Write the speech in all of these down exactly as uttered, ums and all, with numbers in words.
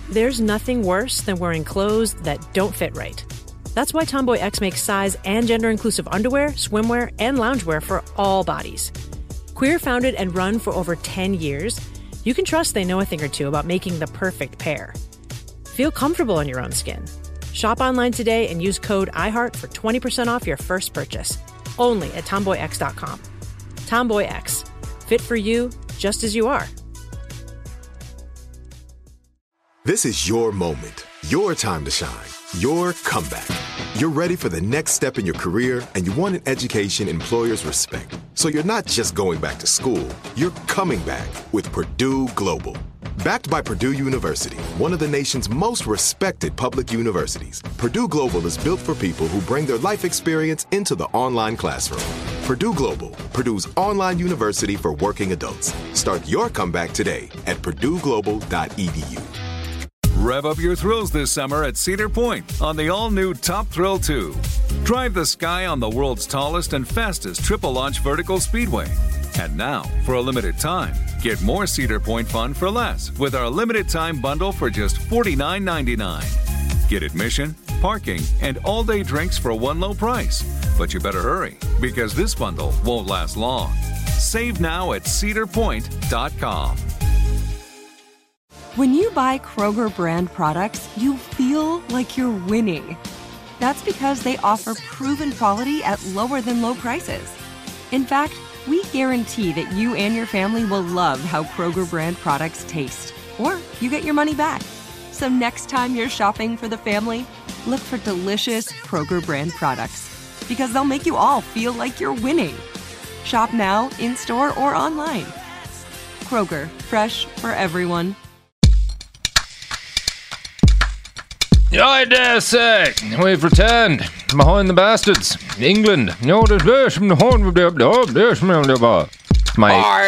There's nothing worse than wearing clothes that don't fit right. That's why Tomboy X makes size and gender-inclusive underwear, swimwear, and loungewear for all bodies. Queer founded and run for over ten years, you can trust they know a thing or two about making the perfect pair. Feel comfortable in your own skin. Shop online today and use code iHeart for twenty percent off your first purchase. Only at tomboy x dot com. Tomboy X. Fit for you, just as you are. This is your moment, your time to shine, your comeback. You're ready for the next step in your career, and you want an education employers respect. So you're not just going back to school, you're coming back with Purdue Global. Backed by Purdue University, one of the nation's most respected public universities, Purdue Global is built for people who bring their life experience into the online classroom. Purdue Global, Purdue's online university for working adults. Start your comeback today at purdue global dot e d u. Rev up your thrills this summer at Cedar Point on the all-new Top Thrill two. Drive the sky on the world's tallest and fastest triple-launch vertical speedway. And now, for a limited time, get more Cedar Point fun for less with our limited-time bundle for just forty-nine ninety-nine. Get admission, parking, and all-day drinks for one low price. But you better hurry, because this bundle won't last long. Save now at cedar point dot com. When you buy Kroger brand products, you feel like you're winning. That's because they offer proven quality at lower than low prices. In fact, we guarantee that you and your family will love how Kroger brand products taste, or you get your money back. So next time you're shopping for the family, look for delicious Kroger brand products, because they'll make you all feel like you're winning. Shop now, in-store, or online. Kroger, fresh for everyone. I dare say, we've returned behind the bastards. England. No, there's from the horn of the my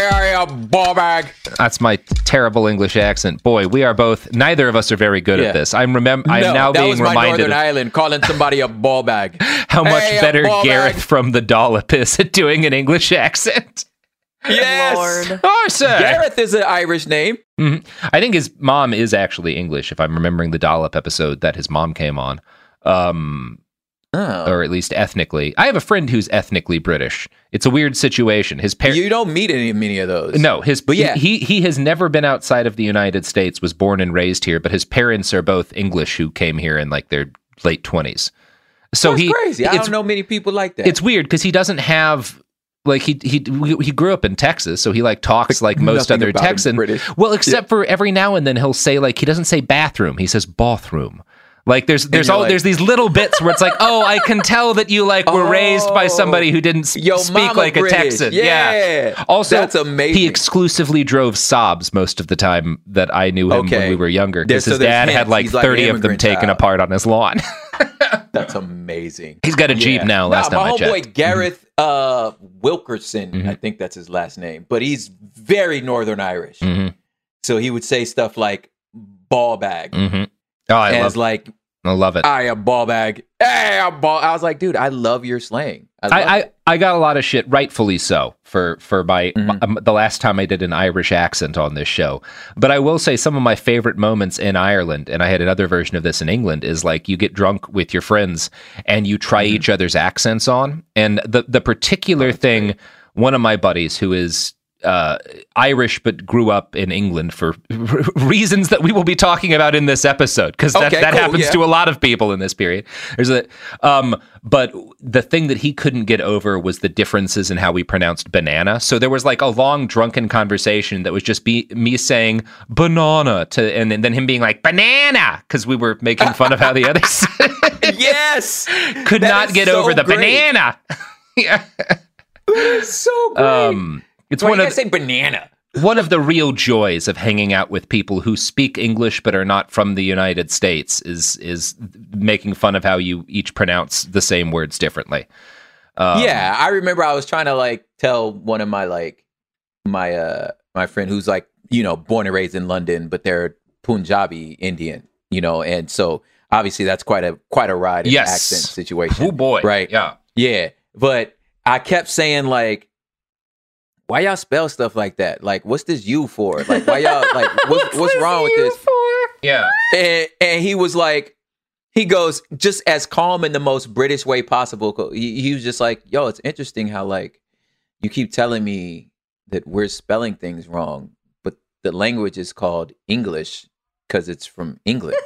a ball bag. That's my terrible English accent. Boy, we are both. Neither of us are very good yeah. at this. I'm remember. I'm no, now that being was my reminded Northern of Ireland calling somebody a ball bag. How much hey, better Gareth bag. from the Dollop is at doing an English accent. Yes, Lord. Oh, sir. Gareth is an Irish name. Mm-hmm. I think his mom is actually English, if I'm remembering the Dollop episode that his mom came on. Um, oh. Or at least ethnically. I have a friend who's ethnically British. It's a weird situation. His parents. You don't meet any many of those. No, his but yeah. he he has never been outside of the United States, was born and raised here, but his parents are both English who came here in like their late twenties. So That's he crazy. I don't know many people like that. It's weird because he doesn't have like he he he grew up in Texas, so he like talks like most other Texans. Well, except yeah. for every now and then he'll say like he doesn't say bathroom, he says bathroom. Like there's there's all like, there's these little bits where it's like, oh, I can tell that you like were oh, raised by somebody who didn't yo, speak like British. a Texan. Yeah. yeah. Also, that's amazing. He exclusively drove Saabs most of the time that I knew him okay. when we were younger, because so his dad hints. had like He's thirty like of them taken child. apart on his lawn. That's amazing. He's got a Jeep yeah. now. Last nah, time I checked. My homeboy Gareth uh, Wilkerson, mm-hmm. I think that's his last name, but he's very Northern Irish. Mm-hmm. So he would say stuff like ball bag. Mm-hmm. Oh, I as love like. I love it. I a ball bag. Hey, a ball. I was like, dude, I love your slang. I I, I, I got a lot of shit, rightfully so, for for my, mm-hmm. my the last time I did an Irish accent on this show. But I will say some of my favorite moments in Ireland, and I had another version of this in England, is like you get drunk with your friends and you try mm-hmm. each other's accents on. And the the particular oh, thing, great. One of my buddies who is uh, Irish but grew up in England for r- reasons that we will be talking about in this episode, because that, okay, that cool, happens yeah. to a lot of people in this period. There's a, um, but the thing that he couldn't get over was the differences in how we pronounced banana. So there was like a long drunken conversation that was just be, me saying banana to, and, and then him being like banana, because we were making fun of how the others yes could that not get so over the great. banana. yeah, it's so great. Um, It's Why one you of say banana. One of the real joys of hanging out with people who speak English but are not from the United States is is making fun of how you each pronounce the same words differently. Um, yeah, I remember I was trying to like tell one of my like my uh my friend who's like, you know, born and raised in London, but they're Punjabi Indian, you know, and so obviously that's quite a quite a ride in yes. accent situation. Oh boy, right? Yeah, yeah. But I kept saying like, why y'all spell stuff like that? Like, what's this U for? Like, why y'all like what's what's, what's wrong with this? For? Yeah. And, and he was like, he goes, just as calm in the most British way possible. He, he was just like, yo, it's interesting how, like, you keep telling me that we're spelling things wrong, but the language is called English because it's from England.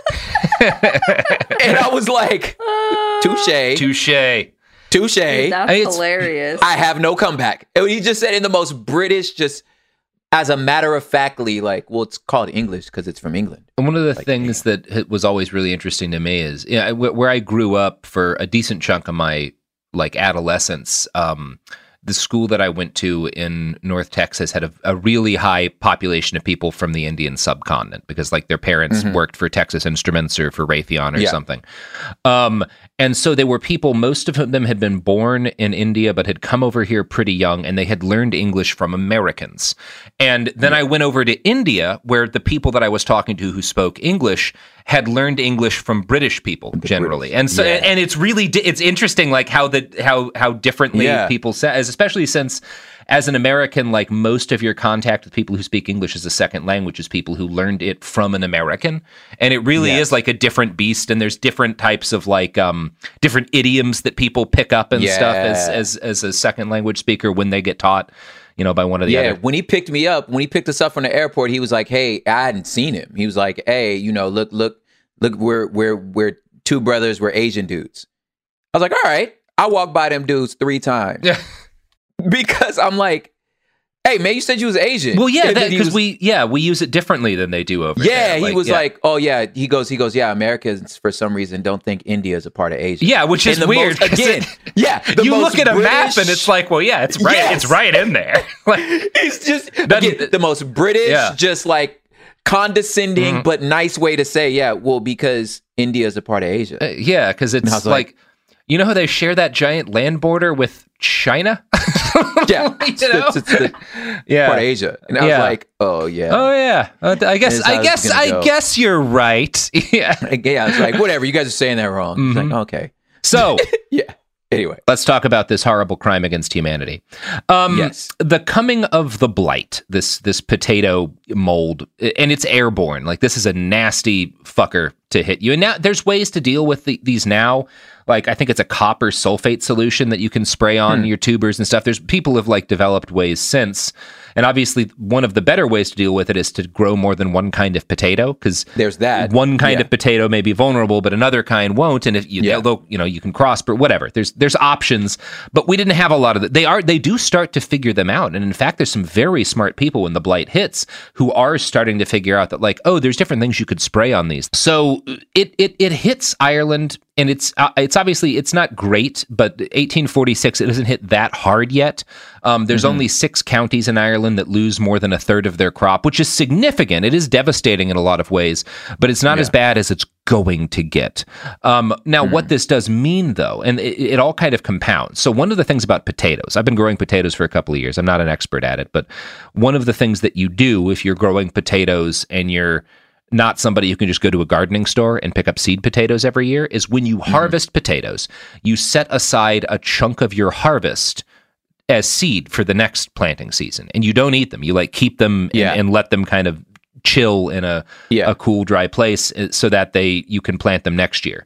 And I was like, touche. Touche. Touche. Dude, that's It's- hilarious. I have no comeback. And he just said in the most British, just as a matter of factly, like, well, it's called English because it's from England. And one of the Like, things that h- was always really interesting to me is, yeah, I- wh- where I grew up for a decent chunk of my like adolescence. Um, the school that I went to in North Texas had a, a really high population of people from the Indian subcontinent because, like, their parents Mhm. worked for Texas Instruments or for Raytheon or Yeah. something. Um, and so they were people, most of them had been born in India, but had come over here pretty young, and they had learned English from Americans. And then I went over to India, where the people that I was talking to who spoke English had learned English from British people generally. British. And so, Yeah. and it's really, di- it's interesting, like how the, how, how differently Yeah. people say, as especially since as an American, like most of your contact with people who speak English as a second language is people who learned it from an American. And it really Yes. is like a different beast. And there's different types of like, um, different idioms that people pick up and stuff as, Yeah. as, as a second language speaker when they get taught, you know, by one of the Yeah, other. when he picked me up, when he picked us up from the airport, he was like, "Hey, I hadn't seen him." He was like, "Hey, you know, look, look, look, we're we're we're two brothers, we're Asian dudes." I was like, "All right." I walked by them dudes three times Yeah. because I'm like, "Hey, man, you said you was Asian." Well, yeah, And then he because was- we, yeah, we use it differently than they do over yeah, there. he was yeah. like, "Oh yeah." He goes, he goes, "Yeah, Americans for some reason don't think India is a part of Asia." yeah, which is And the weird. most- 'cause again, it- yeah, the you most look at a map British- and it's like, well, yeah, it's right, Yes. it's right in there. Like, It's just Doesn't- again, the most British, Yeah. just like condescending Mhm. but nice way to say, yeah, well, because India is a part of Asia. uh, yeah, because it's I was like, like- you know how they share that giant land border with China? Yeah, you it's, know? it's, it's the yeah. part of Asia, and I Yeah. was like, oh yeah, Oh yeah, uh, I guess This is how I it's guess gonna I go. guess you're right. Yeah. yeah. I was like, whatever, you guys are saying that wrong. It's Mhm. like, okay, So yeah. Anyway, let's talk about this horrible crime against humanity. Um, Yes. The coming of the blight, this this potato mold, and it's airborne. Like, this is a nasty fucker to hit you. And now there's ways to deal with the, these now. Like, I think it's a copper sulfate solution that you can spray on Hmm. your tubers and stuff. There's people have like developed ways since. And obviously, one of the better ways to deal with it is to grow more than one kind of potato, because there's that. one kind Yeah. of potato may be vulnerable, but another kind won't. And if you, Yeah. although you know, you can cross, but whatever. There's there's options, but we didn't have a lot of that. They are they do start to figure them out, and in fact, there's some very smart people when the blight hits who are starting to figure out that, like, oh, there's different things you could spray on these. So it it it hits Ireland, and it's uh, it's obviously it's not great, but eighteen forty-six, it doesn't hit that hard yet. Um, there's Mm-hmm. only six counties in Ireland that lose more than a third of their crop, which is significant. It is devastating in a lot of ways, but it's not Yeah. as bad as it's going to get. Um, now, Hmm. what this does mean, though, and it, it all kind of compounds. So one of the things about potatoes, I've been growing potatoes for a couple of years. I'm not an expert at it, but one of the things that you do if you're growing potatoes and you're not somebody who can just go to a gardening store and pick up seed potatoes every year is when you Hmm. harvest potatoes, you set aside a chunk of your harvest as seed for the next planting season, and you don't eat them. You like keep them Yeah. and, and let them kind of chill in a Yeah. a cool, dry place uh, so that they you can plant them next year.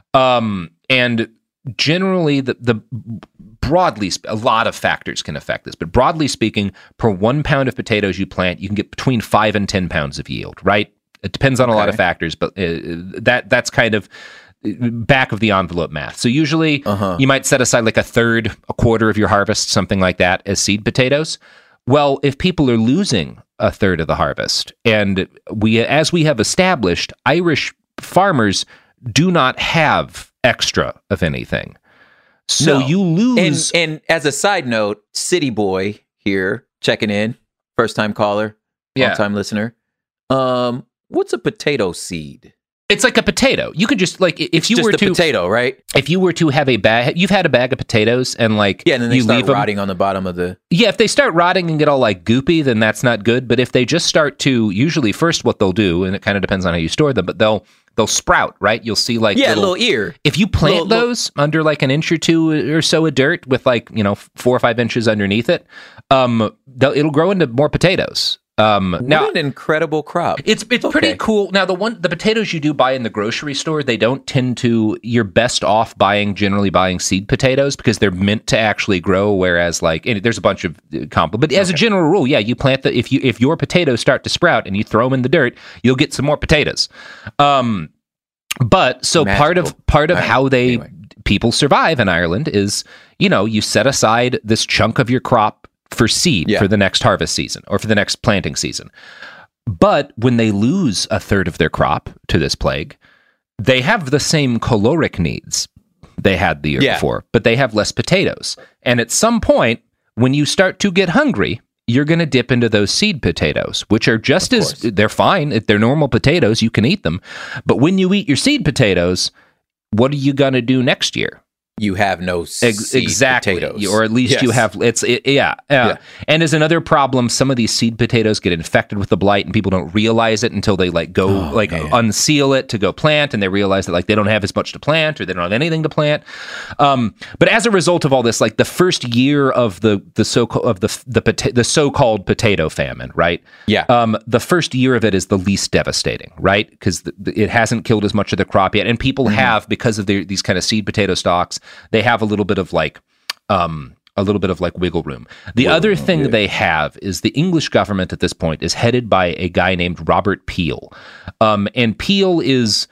Um, and generally, the the broadly sp- a lot of factors can affect this, but broadly speaking, per one pound of potatoes you plant, you can get between five and ten pounds of yield. Right? It depends on a lot of Okay. factors, but uh, that that's kind of back of the envelope math. So usually Uh-huh. you might set aside like a third, a quarter of your harvest, something like that, as seed potatoes. Well, if people are losing a third of the harvest, and we, as we have established, Irish farmers do not have extra of anything. So No. you lose. And and as a side note, City Boy here checking in, first time caller, Yeah. long time listener. Um, what's a potato seed? It's like a potato. You could just like if you Just were a to potato, right? if you were to have a bag, you've had a bag of potatoes and like Yeah, and then they you start leave them. rotting on the bottom of the. Yeah, if they start rotting and get all like goopy, then that's not good. But if they just start to, usually first what they'll do, and it kind of depends on how you store them, but they'll they'll sprout, right? You'll see like Yeah, little, little ear. If you plant Little- little- those under like an inch or two or so of dirt with like, you know, four or five inches underneath it, um, they'll- it'll grow into more potatoes. Um, what now, an incredible crop. It's it's Okay. pretty cool. Now, the one the potatoes you do buy in the grocery store, they don't tend to. You're best off buying generally buying seed potatoes because they're meant to actually grow. Whereas, like, and there's a bunch of compl- but as a general rule, yeah, you plant the if you if your potatoes start to sprout and you throw them in the dirt, you'll get some more potatoes. Um, but so Magical. part of part of All right. how they Anyway. people survive in Ireland is, you know, you set aside this chunk of your crop for seed Yeah. for the next harvest season or for the next planting season. But when they lose a third of their crop to this plague, they have the same caloric needs they had the year Yeah. before, but they have less potatoes. And at some point, when you start to get hungry, you're going to dip into those seed potatoes, which are just Of as, course. they're fine. If they're normal potatoes, you can eat them. But when you eat your seed potatoes, what are you going to do next year? You have no Ex- seed exactly, potatoes. or at least you Yes. have. It's it, yeah, yeah. Yeah. And as another problem, some of these seed potatoes get infected with the blight, and people don't realize it until they like go Oh, like man. unseal it to go plant, and they realize that like they don't have as much to plant, or they don't have anything to plant. Um, but as a result of all this, like the first year of the the so of the the pota- the so called potato famine, right? Yeah. Um, the first year of it is the least devastating, right? Because th- th- it hasn't killed as much of the crop yet, and people Mm-hmm. have because of their, these kind of seed potato stocks, they have a little bit of like um a little bit of like wiggle room. The Wiggle other room, thing yeah. they have is the English government at this point is headed by a guy named Robert Peel. Um and Peel is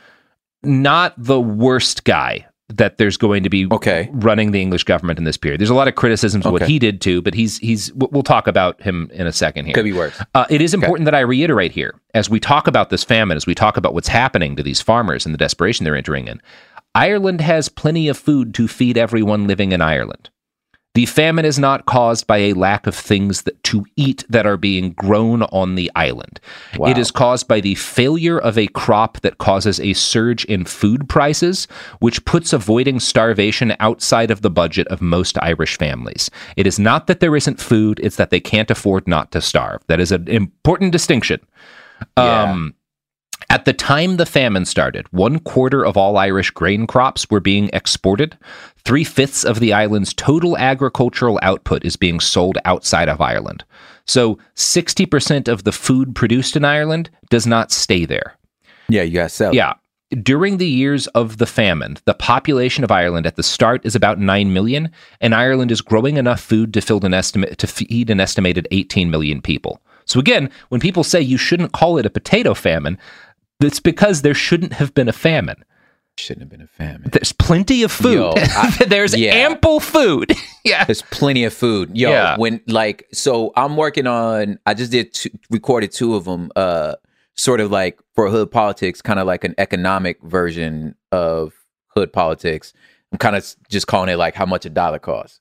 not the worst guy that there's going to be Okay. running the English government in this period. There's a lot of criticisms of what Okay. he did too, but he's he's we'll talk about him in a second here. Could be worse. Uh, it is important that I reiterate here, as we talk about this famine, as we talk about what's happening to these farmers and the desperation they're entering in, Ireland has plenty of food to feed everyone living in Ireland. The famine is not caused by a lack of things that, to eat that are being grown on the island. Wow. It is caused by the failure of a crop that causes a surge in food prices, which puts avoiding starvation outside of the budget of most Irish families. It is not that there isn't food, it's that they can't afford not to starve. That is an important distinction. Yeah. Um, At the time the famine started, one quarter of all Irish grain crops were being exported. Three-fifths of the island's total agricultural output is being sold outside of Ireland. So sixty percent of the food produced in Ireland does not stay there. Yeah, you got to sell. Yeah. During the years of the famine, the population of Ireland at the start is about nine million, and Ireland is growing enough food to, fill an estimate, to feed an estimated eighteen million people. So again, when people say you shouldn't call it a potato famine, it's because there shouldn't have been a famine. Shouldn't have been a famine. There's plenty of food. Yo, I- There's yeah. ample food. Yeah. There's plenty of food. Yo, Yeah. when like, so I'm working on, I just did, two, recorded two of them, uh, sort of like for Hood Politics, kind of like an economic version of Hood Politics. I'm kind of just calling it like how much a dollar costs.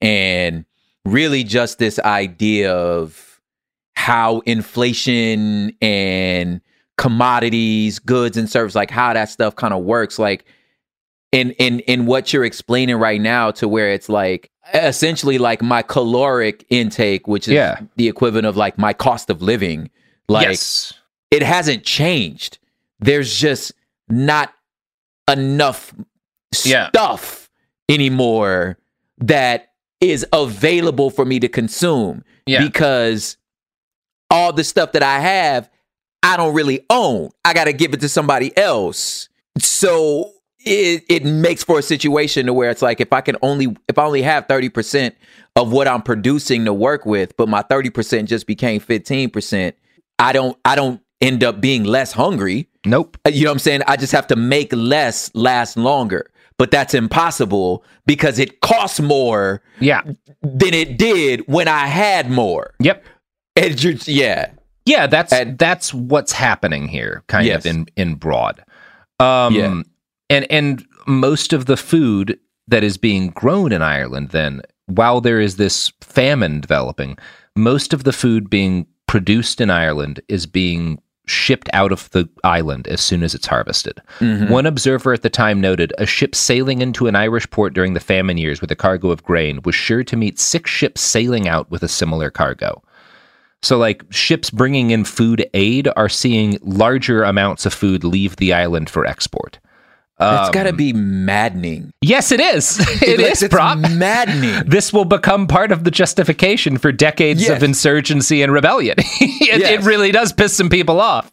And really just this idea of how inflation and commodities, goods and services, like how that stuff kind of works, like in in in what you're explaining right now, to where it's like essentially like my caloric intake, which is Yeah. the equivalent of like my cost of living, like Yes. it hasn't changed. There's just not enough Yeah. stuff anymore that is available for me to consume, Yeah. because all the stuff that I have, I don't really own. I got to give it to somebody else. So it it makes for a situation to where it's like, if I can only if I only have thirty percent of what I'm producing to work with, but my thirty percent just became fifteen percent, I don't I don't end up being less hungry. Nope. You know what I'm saying? I just have to make less last longer. But that's impossible because it costs more Yeah. than it did when I had more. Yep. And you're, yeah. Yeah, that's And- that's what's happening here, kind Yes. of in in broad. Um, Yeah. and and most of the food that is being grown in Ireland, then, while there is this famine developing, most of the food being produced in Ireland is being shipped out of the island as soon as it's harvested. Mm-hmm. One observer at the time noted a ship sailing into an Irish port during the famine years with a cargo of grain was sure to meet six ships sailing out with a similar cargo. So, like, ships bringing in food aid are seeing larger amounts of food leave the island for export. That's Um, got to be maddening. Yes, it is. It Like, is, it's Prop. maddening. This will become part of the justification for decades Yes. of insurgency and rebellion. it, Yes. it really does piss some people off.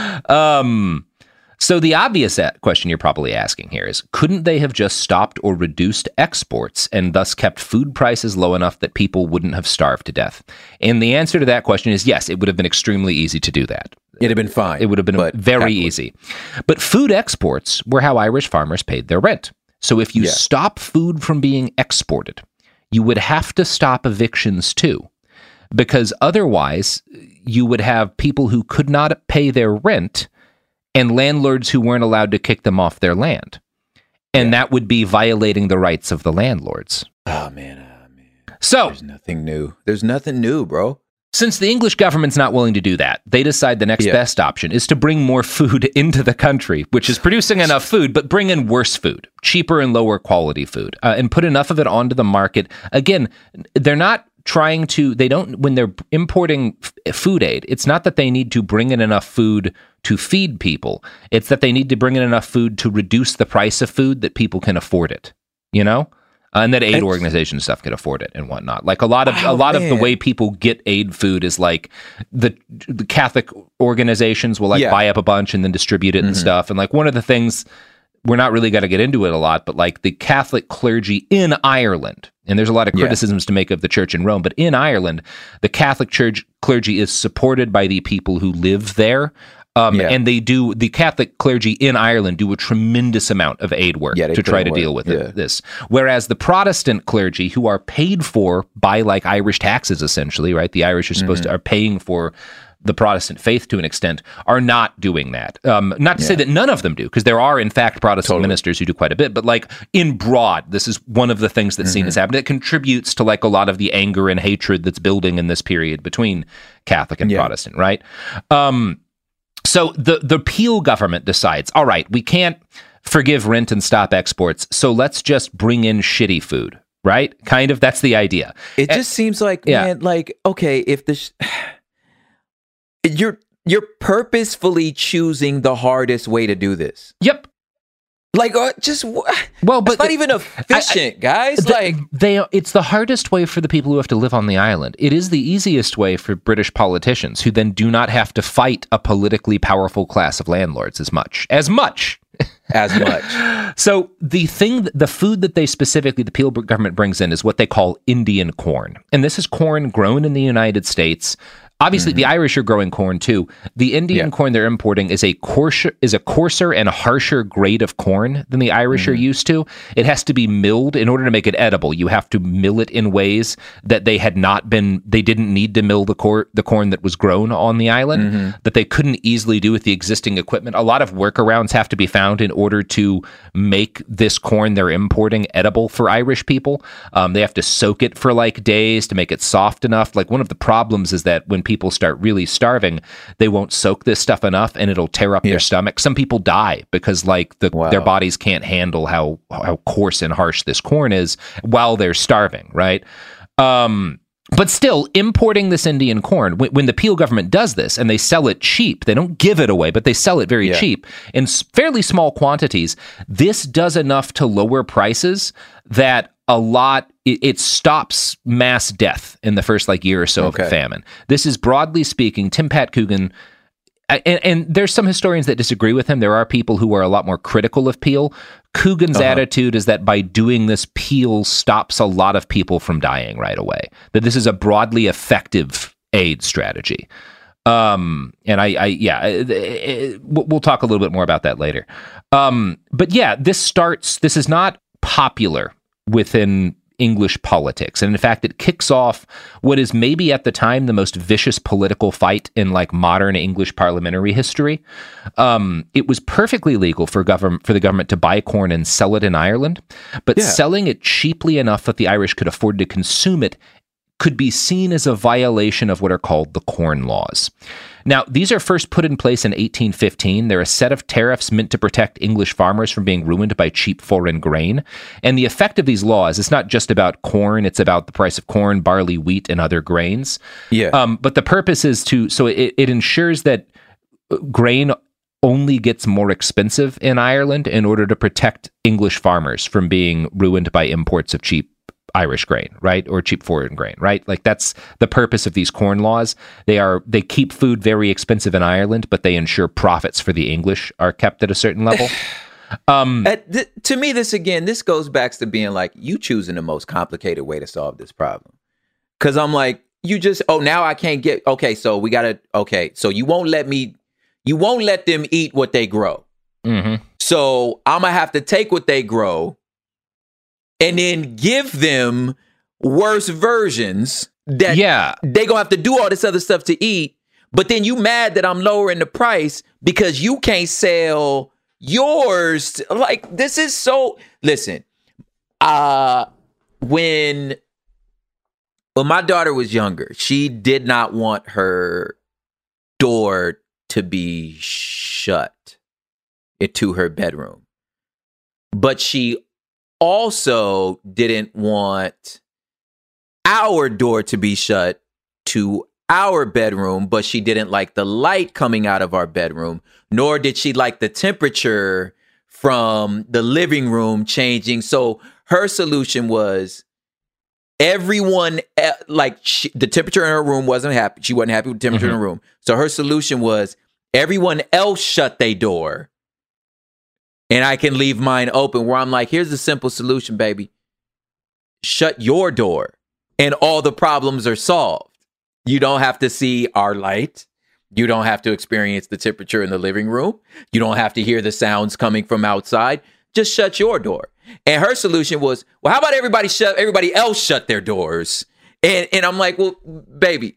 Um, so the obvious question you're probably asking here is, couldn't they have just stopped or reduced exports and thus kept food prices low enough that people wouldn't have starved to death? And the answer to that question is yes, it would have been extremely easy to do that. It'd have been fine. It would have been but very calculated. easy. But food exports were how Irish farmers paid their rent. So if you Yeah. stop food from being exported, you would have to stop evictions too. Because otherwise, you would have people who could not pay their rent and landlords who weren't allowed to kick them off their land. And Yeah. that would be violating the rights of the landlords. Oh, man. Oh, man. So, There's nothing new. There's nothing new, bro. since the English government's not willing to do that, they decide the next Yeah. best option is to bring more food into the country, which is producing enough food, but bring in worse food, cheaper and lower quality food, uh, and put enough of it onto the market. Again, they're not trying to, they don't, when they're importing f- food aid, it's not that they need to bring in enough food to feed people. It's that they need to bring in enough food to reduce the price of food that people can afford it, you know? Uh, and that aid It's- organization stuff can afford it and whatnot. Like a lot of a Oh, lot of the man. way people get aid food is like the the Catholic organizations will like Yeah. buy up a bunch and then distribute it and stuff. And like one of the things, we're not really going to get into it a lot, but like the Catholic clergy in Ireland, and there's a lot of Yeah. criticisms to make of the church in Rome, but in Ireland, the Catholic church clergy is supported by the people who live there. Um, Yeah. And they do, the Catholic clergy in Ireland do a tremendous amount of aid work Yeah, they to put try in to work. deal with Yeah. it, this. Whereas the Protestant clergy, who are paid for by like Irish taxes, essentially, right? The Irish are supposed Mm-hmm. to, are paying for the Protestant faith to an extent, are not doing that. Um, not to say Yeah. that none of them do, because there are, in fact, Protestant Totally. ministers who do quite a bit, but like in broad, this is one of the things that's Mm-hmm. seen as happening. It contributes to like a lot of the anger and hatred that's building in this period between Catholic and Yeah. Protestant, right? Um, so the, the Peel government decides, all right, we can't forgive rent and stop exports, so let's just bring in shitty food, right? Kind of, that's the idea. It And- just seems like, yeah. man, like, okay, if the sh- you're you're purposefully choosing the hardest way to do this, Yep. like, uh, just wh- Well, it's but not even efficient, guys. The- like, they, it's the hardest way for the people who have to live on the island. It is the easiest way for British politicians who then do not have to fight a politically powerful class of landlords as much. As much. as much. So the thing, the food that they specifically, the Peel government brings in is what they call Indian corn. And this is corn grown in the United States. Obviously, the Irish are growing corn too. The Indian Yeah. corn they're importing is a coarser, is a coarser and harsher grade of corn than the Irish are used to. It has to be milled in order to make it edible. You have to mill it in ways that they had not been. They didn't need to mill the corn, the corn that was grown on the island, that they couldn't easily do with the existing equipment. A lot of workarounds have to be found in order to make this corn they're importing edible for Irish people. Um, they have to soak it for like days to make it soft enough. Like one of the problems is that when people people start really starving, they won't soak this stuff enough and it'll tear up Yeah. their stomach. Some people die because like the, Wow. their bodies can't handle how how coarse and harsh this corn is while they're starving, right? Um, but still, importing this Indian corn, when, when the Peel government does this and they sell it cheap, they don't give it away, but they sell it very Yeah. cheap in s- fairly small quantities. This does enough to lower prices that a lot, it, it stops mass death in the first like year or so Okay. of a famine. This is broadly speaking, Tim Pat Coogan, and, and there's some historians that disagree with him. There are people who are a lot more critical of Peel. Coogan's Uh-huh. attitude is that by doing this, Peel stops a lot of people from dying right away. That this is a broadly effective aid strategy. Um, and I, I yeah, it, it, we'll talk a little bit more about that later. Um, but yeah, this starts, this is not popular within English politics. And in fact, it kicks off what is maybe at the time the most vicious political fight in like modern English parliamentary history. Um, it was perfectly legal for government for the government to buy corn and sell it in Ireland, but Yeah. selling it cheaply enough that the Irish could afford to consume it could be seen as a violation of what are called the Corn Laws. Now, these are first put in place in eighteen fifteen. They're a set of tariffs meant to protect English farmers from being ruined by cheap foreign grain. And the effect of these laws is not just about corn, it's about the price of corn, barley, wheat, and other grains. Yeah. Um, but the purpose is to, so it, it ensures that grain only gets more expensive in Ireland in order to protect English farmers from being ruined by imports of cheap Irish grain, right? Or cheap foreign grain, right? Like that's the purpose of these corn laws. They are they keep food very expensive in Ireland, but they ensure profits for the English are kept at a certain level. Um, at th- to me, this again, this goes back to being like you choosing the most complicated way to solve this problem. Because I'm like, you just, oh, now I can't get, okay, so we got to, okay, so you won't let me, you won't let them eat what they grow. Mm-hmm. So I'm going to have to take what they grow and then give them worse versions that yeah. they going to have to do all this other stuff to eat. But then you mad that I'm lowering the price because you can't sell yours. To, like, this is so, listen, uh, when... When my daughter was younger, she did not want her door to be shut into her bedroom. But she also didn't want our door to be shut to our bedroom, but she didn't like the light coming out of our bedroom, nor did she like the temperature from the living room changing. So her solution was, everyone, like she, the temperature in her room wasn't happy. She wasn't happy with the temperature mm-hmm. in her room. So her solution was everyone else shut their door and I can leave mine open, where I'm like, here's the simple solution, baby. Shut your door and all the problems are solved. You don't have to see our light. You don't have to experience the temperature in the living room. You don't have to hear the sounds coming from outside. Just shut your door. And her solution was, well, how about everybody shut, everybody else shut their doors? And and I'm like, well, baby,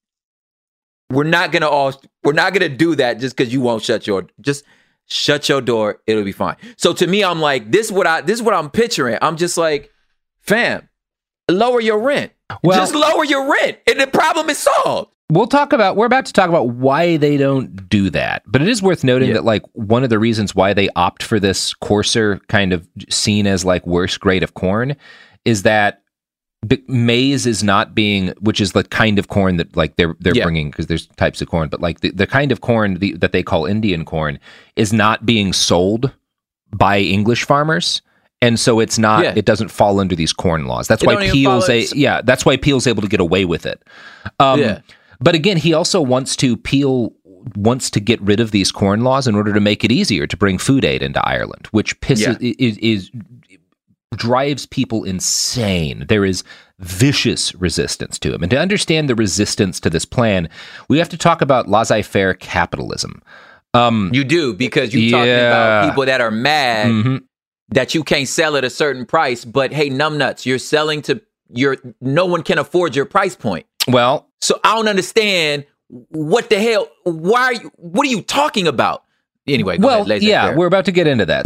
we're not gonna all, we're not gonna do that just because you won't shut your, just shut your door. It'll be fine. So to me, I'm like, this is what I, this is what I'm picturing. I'm just like, fam, lower your rent. Well, just lower your rent, and the problem is solved. We'll talk about, we're about to talk about why they don't do that. But it is worth noting yeah. that, like, one of the reasons why they opt for this coarser kind of seen as, like, worse grade of corn is that maize is not being, which is the kind of corn that, like, they're they're yeah. bringing, because there's types of corn, but, like, the, the kind of corn the, that they call Indian corn is not being sold by English farmers. And so it's not, yeah. it doesn't fall under these corn laws. That's it why Peel's, a, yeah, that's why Peel's able to get away with it. Um, yeah. But again, he also wants to, Peel wants to get rid of these corn laws in order to make it easier to bring food aid into Ireland, which pisses, yeah. is, is drives people insane. There is vicious resistance to him. And to understand the resistance to this plan, we have to talk about laissez-faire capitalism. Um, you do, because you're yeah. talking about people that are mad mm-hmm. that you can't sell at a certain price, but hey, numbnuts, you're selling to your, no one can afford your price point. Well, so I don't understand what the hell, why are you, what are you talking about? Anyway, go well, ahead, yeah, fair. We're about to get into that.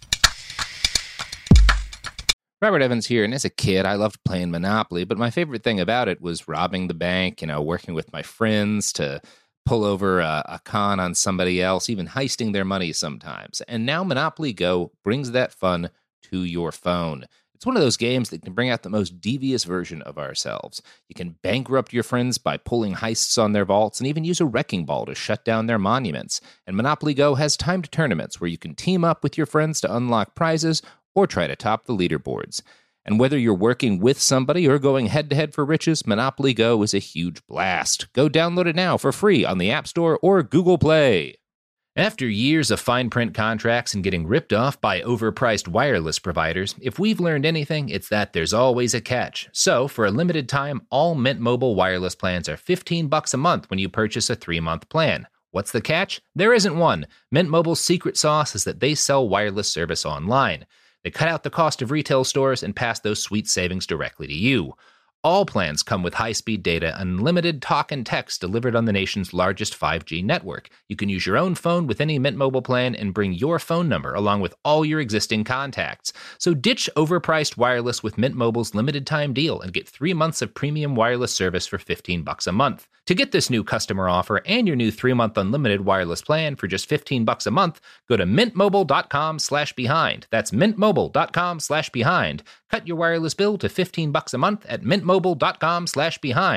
Robert Evans here, and as a kid, I loved playing Monopoly, but my favorite thing about it was robbing the bank, you know, working with my friends to pull over a, a con on somebody else, even heisting their money sometimes. And now Monopoly Go brings that fun to your phone. It's one of those games that can bring out the most devious version of ourselves. You can bankrupt your friends by pulling heists on their vaults and even use a wrecking ball to shut down their monuments. And Monopoly Go has timed tournaments where you can team up with your friends to unlock prizes or try to top the leaderboards. And whether you're working with somebody or going head-to-head for riches, Monopoly Go is a huge blast. Go download it now for free on the App Store or Google Play. After years of fine print contracts and getting ripped off by overpriced wireless providers, if we've learned anything, it's that there's always a catch. So, for a limited time, all Mint Mobile wireless plans are fifteen bucks a month when you purchase a three-month plan. What's the catch? There isn't one. Mint Mobile's secret sauce is that they sell wireless service online. They cut out the cost of retail stores and pass those sweet savings directly to you. All plans come with high-speed data, unlimited talk and text delivered on the nation's largest five G network. You can use your own phone with any Mint Mobile plan and bring your phone number along with all your existing contacts. So ditch overpriced wireless with Mint Mobile's limited-time deal and get three months of premium wireless service for fifteen bucks a month. To get this new customer offer and your new three-month unlimited wireless plan for just fifteen bucks a month, go to mintmobile.com slash behind. That's mintmobile.com slash behind. Cut your wireless bill to fifteen bucks a month at mintmobile.com slash behind.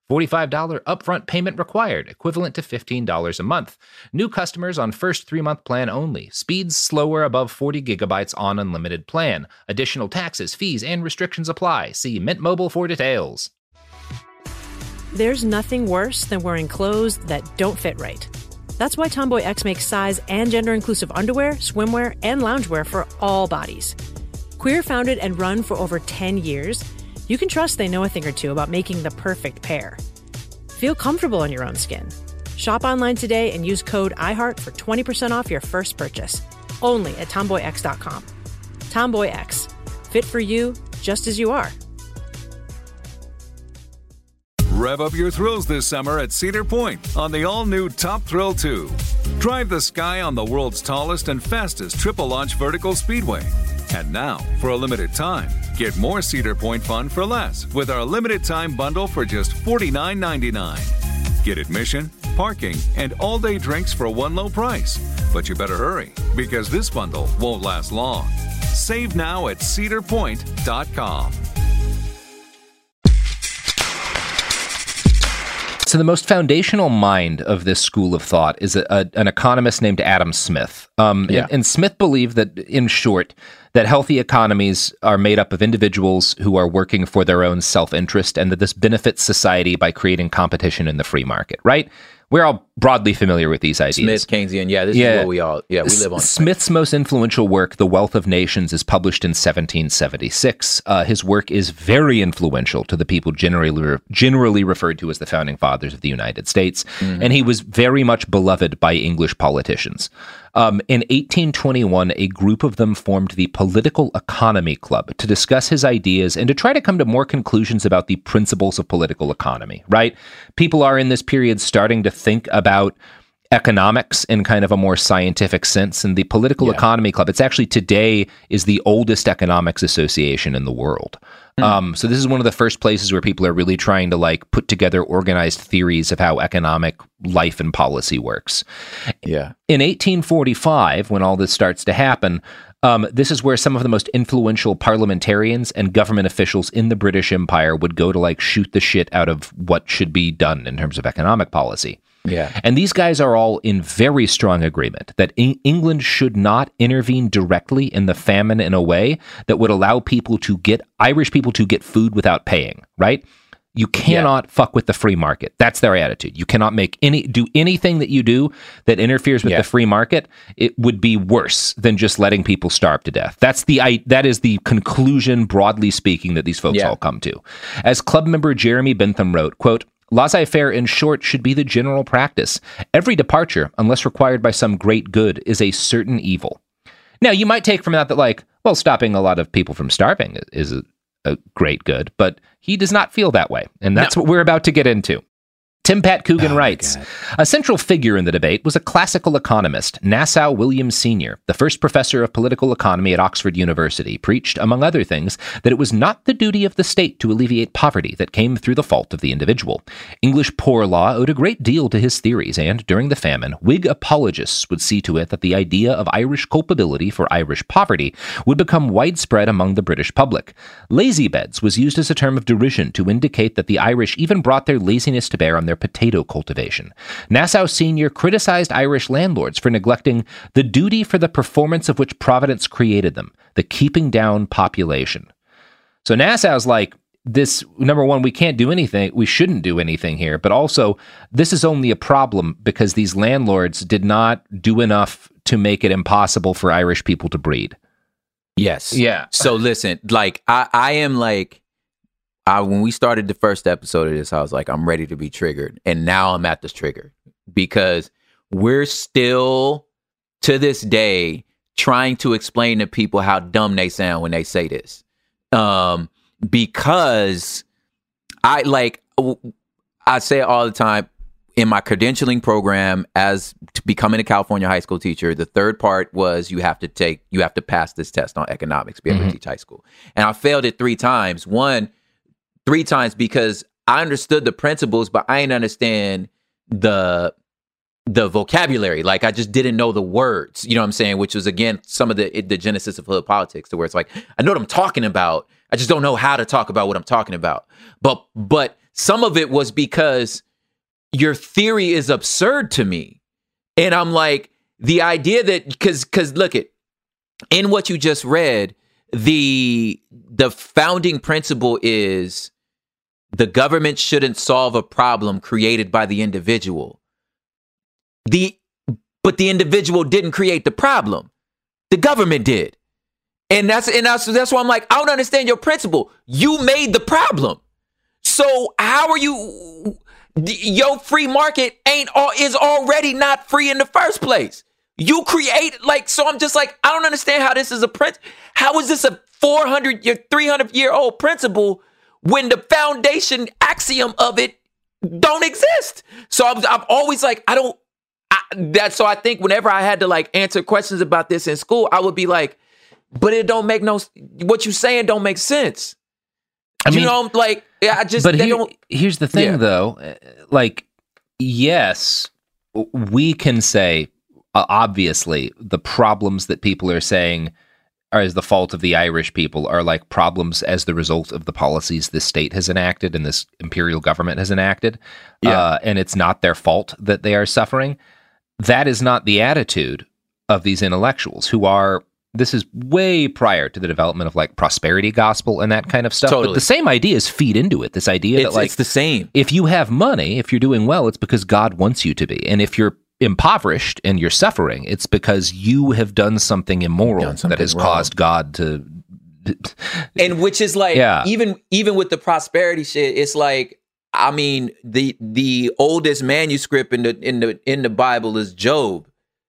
forty-five dollars upfront payment required, equivalent to fifteen dollars a month. New customers on first three-month plan only. Speeds slower above forty gigabytes on unlimited plan. Additional taxes, fees, and restrictions apply. See Mint Mobile for details. There's nothing worse than wearing clothes that don't fit right. That's why Tomboy X makes size and gender-inclusive underwear, swimwear, and loungewear for all bodies. Queer founded and run for over ten years, you can trust they know a thing or two about making the perfect pair. Feel comfortable in your own skin. Shop online today and use code iHeart for twenty percent off your first purchase. Only at tomboy x dot com. Tomboy X. Fit for you, just as you are. Rev up your thrills this summer at Cedar Point on the all-new Top Thrill two. Drive the sky on the world's tallest and fastest triple-launch vertical speedway. And now, for a limited time, get more Cedar Point fun for less with our limited-time bundle for just forty-nine ninety-nine. Get admission, parking, and all-day drinks for one low price. But you better hurry, because this bundle won't last long. Save now at cedar point dot com. So the most foundational mind of this school of thought is a, a, an economist named Adam Smith. Um, Yeah. and, and Smith believed that, in short, that healthy economies are made up of individuals who are working for their own self-interest, and that this benefits society by creating competition in the free market, right? We're all broadly familiar with these ideas. Smith, Keynesian, yeah, this Yeah. is what we all, yeah, we live on. Smith's most influential work, The Wealth of Nations, is published in seventeen seventy-six. Uh, his work is very influential to the people generally generally referred to as the founding fathers of the United States, Mm-hmm. and he was very much beloved by English politicians. Um, in eighteen twenty-one, a group of them formed the Political Economy Club to discuss his ideas and to try to come to more conclusions about the principles of political economy, right? People are in this period starting to think about economics in kind of a more scientific sense, and the Political Yeah. Economy Club, it's actually today is the oldest economics association in the world. Um, so this is one of the first places where people are really trying to like put together organized theories of how economic life and policy works. Yeah. In eighteen forty-five, when all this starts to happen, um, this is where some of the most influential parliamentarians and government officials in the British Empire would go to like shoot the shit out of what should be done in terms of economic policy. Yeah. And these guys are all in very strong agreement that Eng- England should not intervene directly in the famine in a way that would allow people to get, Irish people to get food without paying, right? You cannot fuck with the free market. That's their attitude. You cannot make any, do anything that you do that interferes with Yeah. the free market. It would be worse than just letting people starve to death. That's the, I, that is the conclusion, broadly speaking, that these folks Yeah. all come to. As club member Jeremy Bentham wrote, quote, laissez-faire, in short, should be the general practice. Every departure, unless required by some great good, is a certain evil. Now, you might take from that that, like, well, stopping a lot of people from starving is a, a great good, but he does not feel that way, and that's what we're about to get into. Tim Pat Coogan Oh, my writes, God. a central figure in the debate was a classical economist, Nassau Williams Senior, the first professor of political economy at Oxford University, preached, among other things, that it was not the duty of the state to alleviate poverty that came through the fault of the individual. English poor law owed a great deal to his theories, and during the famine, Whig apologists would see to it that the idea of Irish culpability for Irish poverty would become widespread among the British public. Lazy beds was used as a term of derision to indicate that the Irish even brought their laziness to bear on their potato cultivation. Nassau Senior criticized Irish landlords for neglecting the duty for the performance of which Providence created them, the keeping down population. So Nassau's like, this, number one, we can't do anything, we shouldn't do anything here, but also this is only a problem because these landlords did not do enough to make it impossible for Irish people to breed. Yes. Yeah. So listen, like I, I am like, I, when we started the first episode of this, I was like, I'm ready to be triggered. And now I'm at this trigger because we're still to this day trying to explain to people how dumb they sound when they say this. Um, because I like, I say it all the time in my credentialing program as to becoming a California high school teacher. The third part was you have to take, you have to pass this test on economics, be able Mm-hmm. to teach high school. And I failed it three times. One, three times because I understood the principles, but I didn't understand the the vocabulary. Like I just didn't know the words, you know what I'm saying? Which was, again, some of the the genesis of hood politics, to where it's like, I know what I'm talking about. I just don't know how to talk about what I'm talking about. But but some of it was because your theory is absurd to me. And I'm like, the idea that, because because look it, in what you just read, the the founding principle is the government shouldn't solve a problem created by the individual. The but the individual didn't create the problem. The government did. And that's and that's that's why I'm like, I don't understand your principle. You made the problem. So how are you your free market ain't all is already not free in the first place. You create like so I'm just like, I don't understand how this is a prince. How is this a four hundred year, three hundred year old principle when the foundation axiom of it don't exist? So I'm, I'm always like, I don't I, that. So I think whenever I had to like answer questions about this in school, I would be like, but it don't make no, what you saying don't make sense. I mean, you know, like, yeah, I just, but they here, don't. Here's the thing yeah. though, like, yes, we can say, uh, obviously, the problems that people are saying are as the fault of the Irish people are like problems as the result of the policies this state has enacted and this imperial government has enacted. Yeah. Uh, and it's not their fault that they are suffering. That is not the attitude of these intellectuals who are, this is way prior to the development of like prosperity gospel and that kind of stuff. Totally. But the same ideas feed into it. This idea It's, that like, it's the same. If you have money, if you're doing well, it's because God wants you to be. And if you're impoverished and you're suffering, it's because you have done something immoral done something that has wrong. caused God to. And which is like, Yeah. even even with the prosperity shit, it's like, I mean, the the oldest manuscript in the in the in the Bible is Job,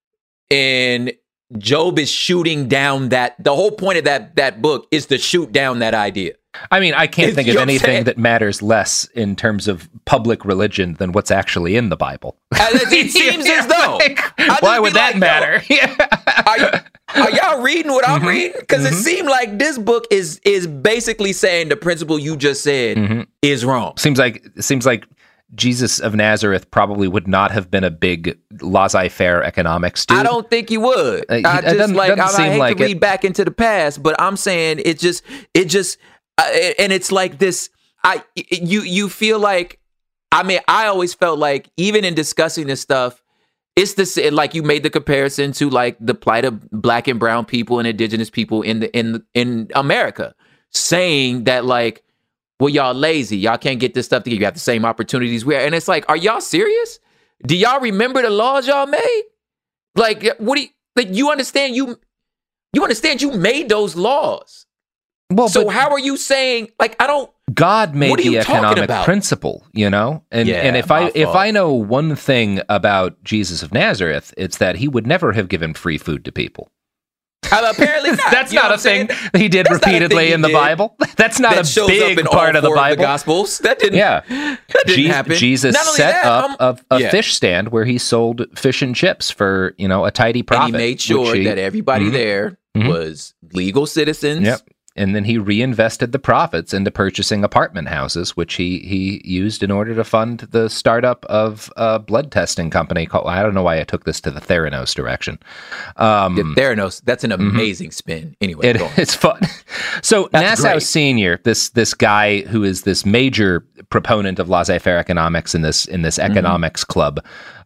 and Job is shooting down that. The whole point of that that book is to shoot down that idea. I mean, I can't think You of know what I'm anything saying? that matters less in terms of public religion than what's actually in the Bible. Uh, It, it seems as though. Like, I just why be would that like, matter? Are, y- are y'all reading what I'm Mhm. reading? Because it seemed like this book is is basically saying the principle you just said Mhm. is wrong. Seems like seems like Jesus of Nazareth probably would not have been a big laissez-faire economics dude. I don't think you would. Uh, I it just doesn't- like I, doesn't I seem hate like to it. read back into the past, but I'm saying it just it just uh, and it's like this. I you you feel like I mean I always felt like even in discussing this stuff, it's this like you made the comparison to like the plight of black and brown people and indigenous people in the in in America, saying that like, well, y'all lazy, y'all can't get this stuff together, you have the same opportunities we are, and it's like, are y'all serious? Do y'all remember the laws y'all made? Like, what do you like? You understand you you understand you made those laws. Well, So but how are you saying like I don't? God made What are the you talking economic about? principle, you know? And Yeah, and if my I if fault. I know one thing about Jesus of Nazareth, it's that he would never have given free food to people. Uh, apparently not. That's You know not what a thing I'm saying? that he did That's not a thing repeatedly he in the did. Bible. That's not That a shows big up in part all of the four Bible. Gospels. That didn't. Yeah. that didn't Je- happen. Jesus Not only set that, up um, a, a yeah. fish stand where he sold fish and chips for, you know, a tidy profit. and he made sure which he- that everybody Mhm. there Mhm. was legal citizens. Yep. And then he reinvested the profits into purchasing apartment houses, which he, he used in order to fund the startup of a blood testing company called, I don't know why I took this to the Theranos direction. Um, The Theranos. That's an amazing spin. Anyway, It, go on. it's fun. So That's Nassau great. Senior, this this guy who is this major proponent of laissez-faire economics in this in this economics club,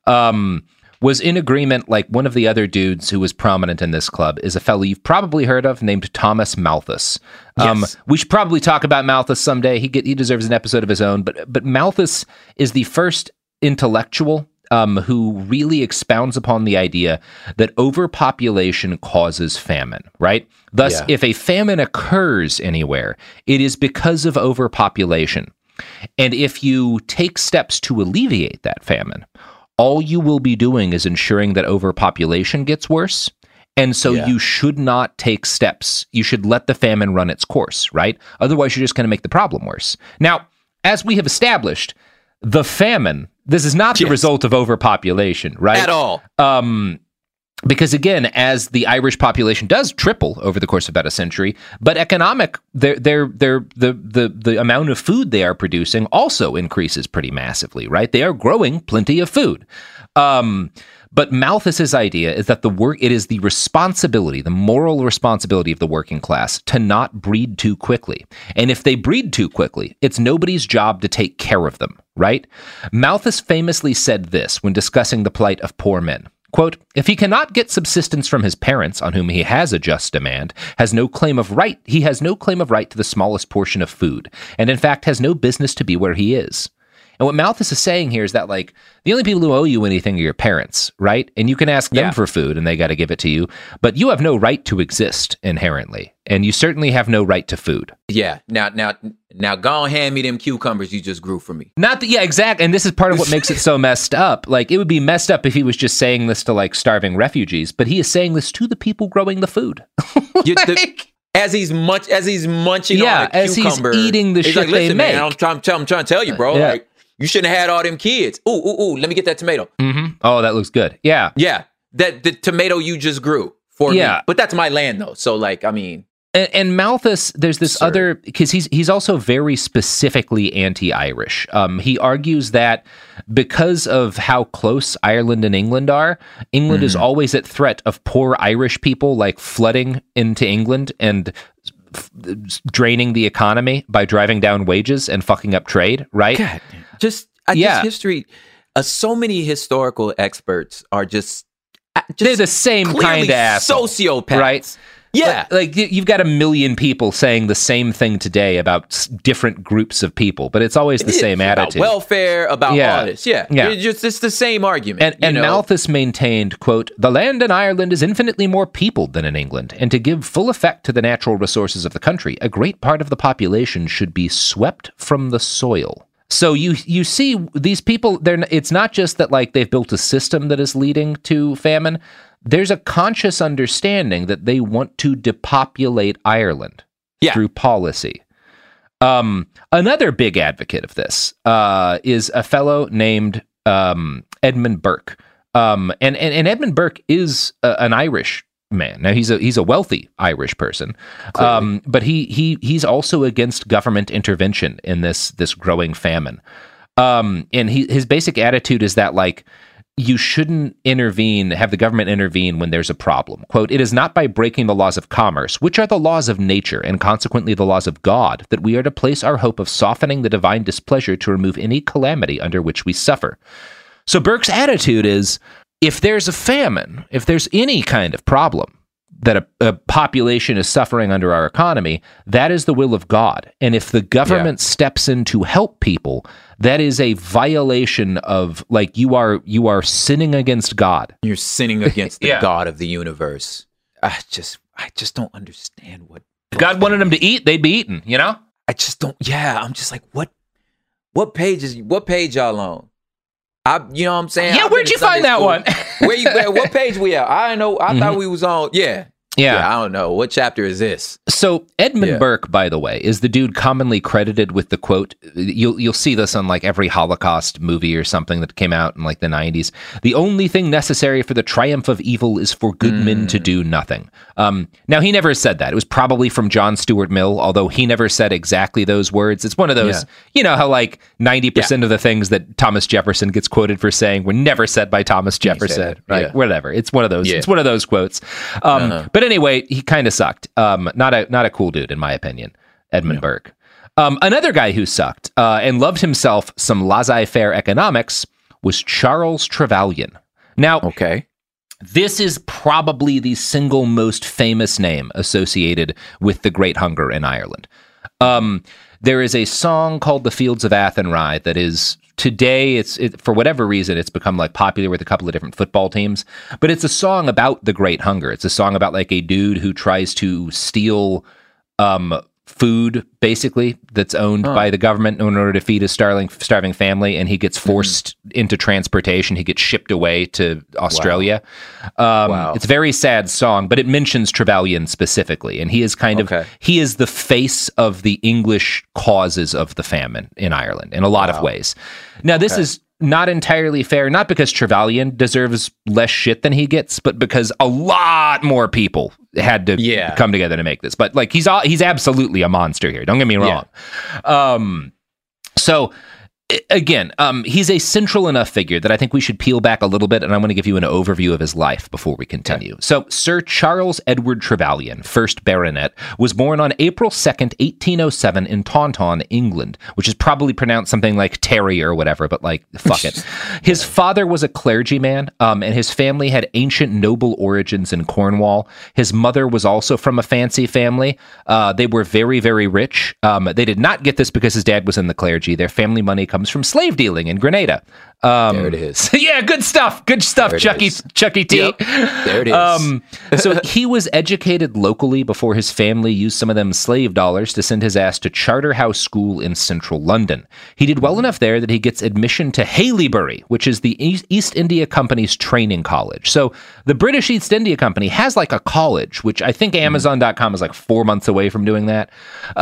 um, was in agreement. Like one of the other dudes who was prominent in this club is a fellow you've probably heard of named Thomas Malthus. Um, Yes. we should probably talk about Malthus someday. He get he deserves an episode of his own. But but Malthus is the first intellectual um, who really expounds upon the idea that overpopulation causes famine, right? Thus, Yeah. if a famine occurs anywhere, it is because of overpopulation. And if you take steps to alleviate that famine, all you will be doing is ensuring that overpopulation gets worse. And so Yeah. you should not take steps. You should let the famine run its course, right? Otherwise, you're just going to make the problem worse. Now, as we have established, the famine, this is not the Yes. result of overpopulation, right? At all. Um, Because again, as the Irish population does triple over the course of about a century, but economic, their their their the the the amount of food they are producing also increases pretty massively, right? They are growing plenty of food. Um, but Malthus's idea is that the work it is the responsibility, the moral responsibility of the working class to not breed too quickly. And if they breed too quickly, it's nobody's job to take care of them, right? Malthus famously said this when discussing the plight of poor men. Quote, if he cannot get subsistence from his parents, on whom he has a just demand, has no claim of right, he has no claim of right to the smallest portion of food, and in fact has no business to be where he is. And what Malthus is saying here is that, like, the only people who owe you anything are your parents, right? And you can ask them yeah. for food and they got to give it to you, but you have no right to exist inherently. And you certainly have no right to food. Yeah. Now, now, now go and hand me them cucumbers you just grew for me. Not that, yeah, exactly. And this is part of what makes it so messed up. Like, it would be messed up if he was just saying this to, like, starving refugees, but he is saying this to the people growing the food. like, You, the, as he's munch, as he's munching yeah, on a cucumber. as he's eating the he's shit like, listen, they man, make. I'm trying, I'm trying to tell you, bro. Yeah. Like, you shouldn't have had all them kids. Ooh, ooh, ooh, let me get that tomato. Mm-hmm. Oh, that looks good. Yeah. Yeah. That the tomato you just grew for Yeah. me. But that's my land, though. So, like, I mean. And, and Malthus, there's this Sir. other, because he's he's also very specifically anti-Irish. Um, he argues that because of how close Ireland and England are, England mm. is always at threat of poor Irish people, like, flooding into England and f- draining the economy by driving down wages and fucking up trade, right? God, just, I Yeah. just history. Uh, so many historical experts are just, uh, just They're the same clearly kind of asshole, sociopaths. right? Yeah. Like, like, you- you've got a million people saying the same thing today about s- different groups of people, but it's always the same about attitude. welfare, about Yeah. all this. Yeah. Yeah. It's just, it's the same argument. And, you and know? Malthus maintained, quote, the land in Ireland is infinitely more peopled than in England, and to give full effect to the natural resources of the country, a great part of the population should be swept from the soil. So you you see these people, they're it's not just that, like, they've built a system that is leading to famine. There's a conscious understanding that they want to depopulate Ireland Yeah. through policy. Um, another big advocate of this uh, is a fellow named um, Edmund Burke. Um, and, and, and Edmund Burke is a, an Irish man. Now, he's a he's a wealthy Irish person, um, but he he he's also against government intervention in this this growing famine. Um, and he his basic attitude is that, like, you shouldn't intervene, have the government intervene when there's a problem. Quote, it is not by breaking the laws of commerce, which are the laws of nature and consequently the laws of God, that we are to place our hope of softening the divine displeasure to remove any calamity under which we suffer. So Burke's attitude is, if there's a famine, if there's any kind of problem that a, a population is suffering under our economy, that is the will of God. And if the government yeah. steps in to help people, that is a violation of, like, you are you are sinning against God. You're sinning against the yeah. God of the universe. I just I just don't understand what if God wanted them to eat, they'd be eating, you know? I just don't yeah, I'm just like, what what page is what page y'all on? I, you know what I'm saying? Yeah, I've where'd you find that school. one? Where you? Where, what page we at? I don't know. I mm-hmm. thought we was on. Yeah. Yeah. yeah. I don't know. What chapter is this? So Edmund Yeah. Burke, by the way, is the dude commonly credited with the quote. You'll you'll see this on, like, every Holocaust movie or something that came out in, like, the nineties. The only thing necessary for the triumph of evil is for good mm. men to do nothing. Um, now, he never said that. It was probably from John Stuart Mill, although he never said exactly those words. It's one of those, Yeah. you know, how, like, ninety percent Yeah. of the things that Thomas Jefferson gets quoted for saying were never said by Thomas Jefferson, right? Yeah. Whatever. It's one of those. Yeah. It's one of those quotes. Um, Uh-huh. But anyway, he kind of sucked. Um, not a not a cool dude, in my opinion, Edmund Yeah. Burke. Um, another guy who sucked uh, and loved himself some laissez-faire economics was Charles Trevelyan. Now, Okay. this is probably the single most famous name associated with the Great Hunger in Ireland. Um, there is a song called "The Fields of Athenry" that is today. It's it, for whatever reason it's become, like, popular with a couple of different football teams. But it's a song about the Great Hunger. It's a song about, like, a dude who tries to steal um, food, basically, that's owned Huh. by the government in order to feed his starving starving family, and he gets forced mm-hmm. into transportation. He gets shipped away to Australia. Wow. Um, Wow. It's a very sad song, but it mentions Trevelyan specifically, and he is kind Okay. of he is the face of the English causes of the famine in Ireland in a lot Wow. of ways. Now, this Okay. is not entirely fair, not because Trevelyan deserves less shit than he gets, but because a lot more people had to yeah. come together to make this. But like he's all, he's absolutely a monster here. Don't get me wrong. Yeah. Um, so again, um, he's a central enough figure that I think we should peel back a little bit, and I want to give you an overview of his life before we continue. Okay. So, Sir Charles Edward Trevelyan, first Baronet, was born on April second, eighteen oh seven in Taunton, England, which is probably pronounced something like Terry or whatever, but like, fuck it. His father was a clergyman, um, and his family had ancient noble origins in Cornwall. His mother was also from a fancy family. Uh, they were very, very rich. Um, they did not get this because his dad was in the clergy. Their family money comes from slave dealing in Grenada. Um, there it is. Yeah, good stuff. Good stuff, Chucky, Chucky T. Yep. There it is. Um, so he was educated locally before his family used some of them slave dollars to send his ass to Charterhouse School in central London. He did well enough there that he gets admission to Haileybury, which is the East India Company's training college. So the British East India Company has like a college, which I think Amazon dot com is like four months away from doing that.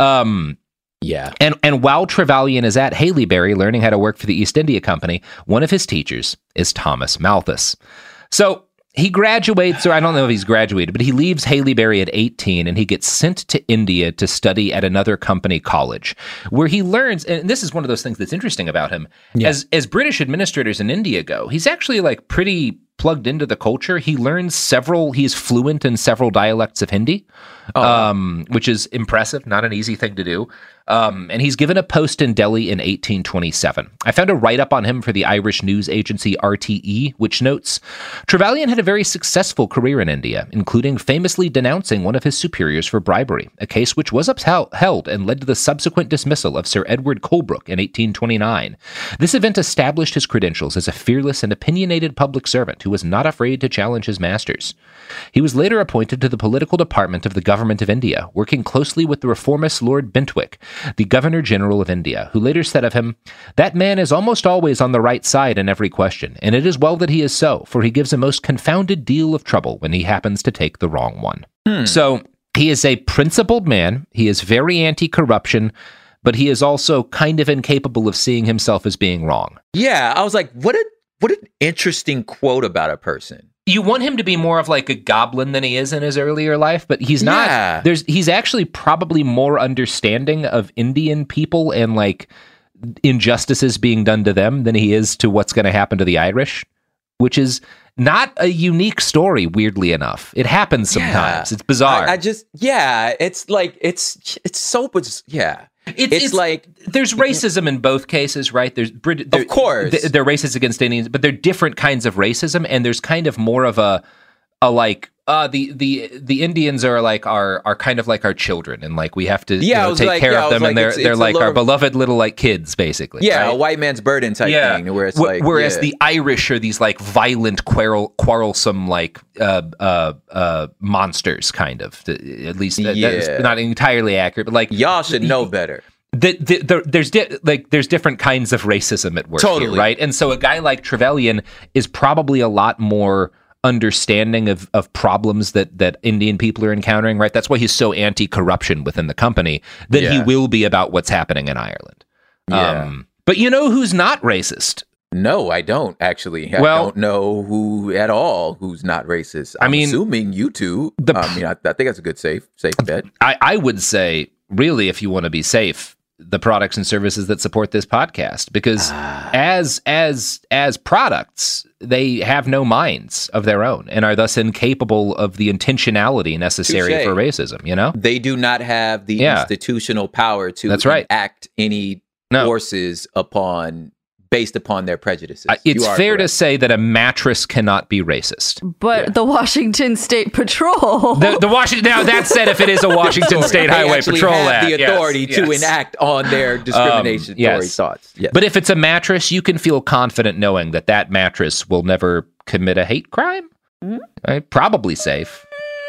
Um, Yeah. And and while Trevelyan is at Haileybury learning how to work for the East India Company, one of his teachers is Thomas Malthus. So he graduates, or I don't know if he's graduated, but he leaves Haileybury at eighteen and he gets sent to India to study at another company college where he learns, and this is one of those things that's interesting about him, yeah. as as British administrators in India go, he's actually like pretty plugged into the culture. He learns several, he's fluent in several dialects of Hindi, oh, um, wow. which is impressive, not an easy thing to do. Um, and he's given a post in Delhi in eighteen twenty-seven. I found a write-up on him for the Irish news agency R T E, which notes, Trevelyan had a very successful career in India, including famously denouncing one of his superiors for bribery, a case which was upheld and led to the subsequent dismissal of Sir Edward Colebrook in eighteen twenty-nine. This event established his credentials as a fearless and opinionated public servant who was not afraid to challenge his masters. He was later appointed to the political department of the Government of India, working closely with the reformist Lord Bintwick, the Governor-General of India, who later said of him, "That man is almost always on the right side in every question, and it is well that he is so, for he gives a most confounded deal of trouble when he happens to take the wrong one." Hmm. So he is a principled man. He is very anti-corruption, but he is also kind of incapable of seeing himself as being wrong. Yeah, I was like, what a what an interesting quote about a person. You want him to be more of like a goblin than he is in his earlier life, but he's not. Yeah. There's he's actually probably more understanding of Indian people and like injustices being done to them than he is to what's going to happen to the Irish, which is not a unique story, weirdly enough. It happens sometimes. Yeah. It's bizarre. I, I just, yeah, it's like, it's, it's so, biz- yeah. It's, it's, it's like there's racism in both cases, right? There's Brit- of course th- they're racist against Indians, but they're different kinds of racism, and there's kind of more of a a like uh the the the Indians are like our are kind of like our children, and like we have to yeah, you know, take like, care yeah, of them, like, and they're it's, they're it's like little, our beloved little like kids, basically. Yeah, right? a white man's burden type yeah. thing, where it's w- like whereas yeah. the Irish are these like violent, quarrel, quarrelsome like uh uh uh monsters, kind of. At least that, yeah. that is not entirely accurate, but like y'all should know better. The, the, the, there's di- like there's different kinds of racism at work totally. here, right? And so a guy like Trevelyan is probably a lot more understanding of, of problems that, that Indian people are encountering, right? That's why he's so anti-corruption within the company than yeah. he will be about what's happening in Ireland. Yeah. Um, but you know who's not racist? No, I don't actually. I well, don't know who at all who's not racist. I'm I mean, assuming you two. The, I mean, I, I think that's a good safe safe bet. I, I would say, really, if you want to be safe, the products and services that support this podcast, because ah. as as as products, they have no minds of their own and are thus incapable of the intentionality necessary Touché. For racism. You know, they do not have the yeah. institutional power to That's right. act any no. forces upon based upon their prejudices. Uh, it's fair correct. to say that a mattress cannot be racist. But yeah. the Washington State Patrol. The, the Washington. Now that said, if it is a Washington State Highway Patrol have Act, the authority yes, to yes. enact on their discriminatory um, yes. thoughts. Yes. But if it's a mattress, you can feel confident knowing that that mattress will never commit a hate crime. Mm-hmm. Right? Probably safe.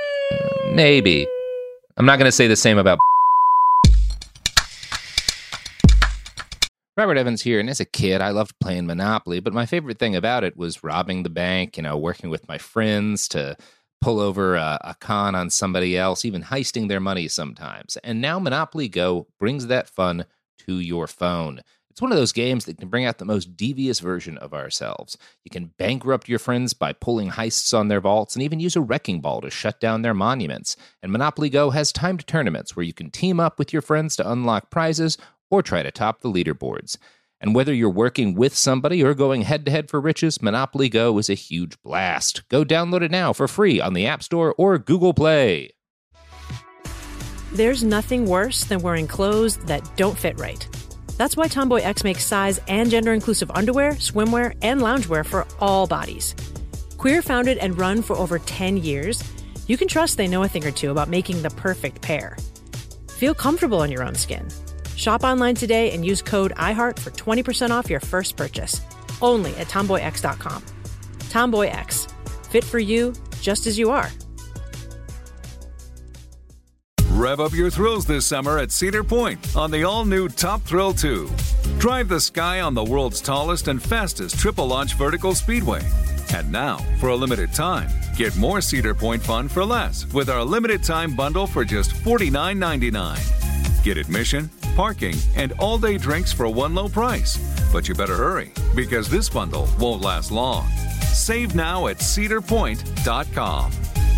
Maybe. I'm not going to say the same about. Robert Evans here, and as a kid, I loved playing Monopoly, but my favorite thing about it was robbing the bank, you know, working with my friends to pull over a, a con on somebody else, even heisting their money sometimes. And now Monopoly Go brings that fun to your phone. It's It's one of those games that can bring out the most devious version of ourselves. You can bankrupt your friends by pulling heists on their vaults and even use a wrecking ball to shut down their monuments. And Monopoly Go has timed tournaments where you can team up with your friends to unlock prizes or try to top the leaderboards. And whether you're working with somebody or going head-to-head for riches, Monopoly Go is a huge blast. Go download it now for free on the App Store or Google Play. There's nothing worse than wearing clothes that don't fit right. That's why Tomboy X makes size and gender-inclusive underwear, swimwear, and loungewear for all bodies. Queer founded and run for over ten years, you can trust they know a thing or two about making the perfect pair. Feel comfortable in your own skin. Shop online today and use code iHeart for twenty percent off your first purchase. Only at tomboy x dot com. Tomboy X. Fit for you, just as you are. Rev up your thrills this summer at Cedar Point on the all-new Top Thrill two. Drive the sky on the world's tallest and fastest triple-launch vertical speedway. And now, for a limited time, get more Cedar Point fun for less with our limited-time bundle for just forty-nine ninety-nine. Get admission, parking, and all-day drinks for one low price. But you better hurry, because this bundle won't last long. Save now at cedar point dot com.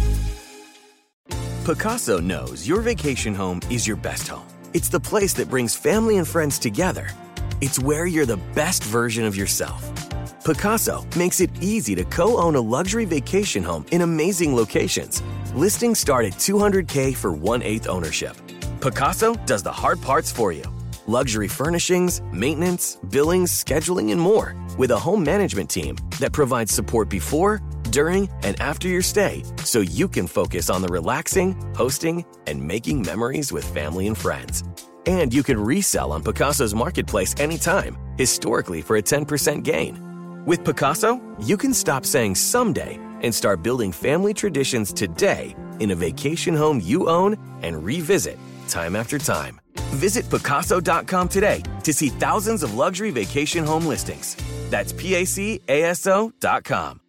Pacaso knows your vacation home is your best home. It's the place that brings family and friends together. It's where you're the best version of yourself. Pacaso makes it easy to co-own a luxury vacation home in amazing locations. Listings start at two hundred thousand dollars for one-eighth ownership. Pacaso does the hard parts for you. Luxury furnishings, maintenance, billings, scheduling, and more. With a home management team that provides support before, during, and after your stay, so you can focus on the relaxing, hosting, and making memories with family and friends. And you can resell on Pacaso's marketplace anytime, historically for a ten percent gain. With Pacaso, you can stop saying someday and start building family traditions today in a vacation home you own and revisit time after time. Visit Pacaso dot com today to see thousands of luxury vacation home listings. That's P A C A S O dot com.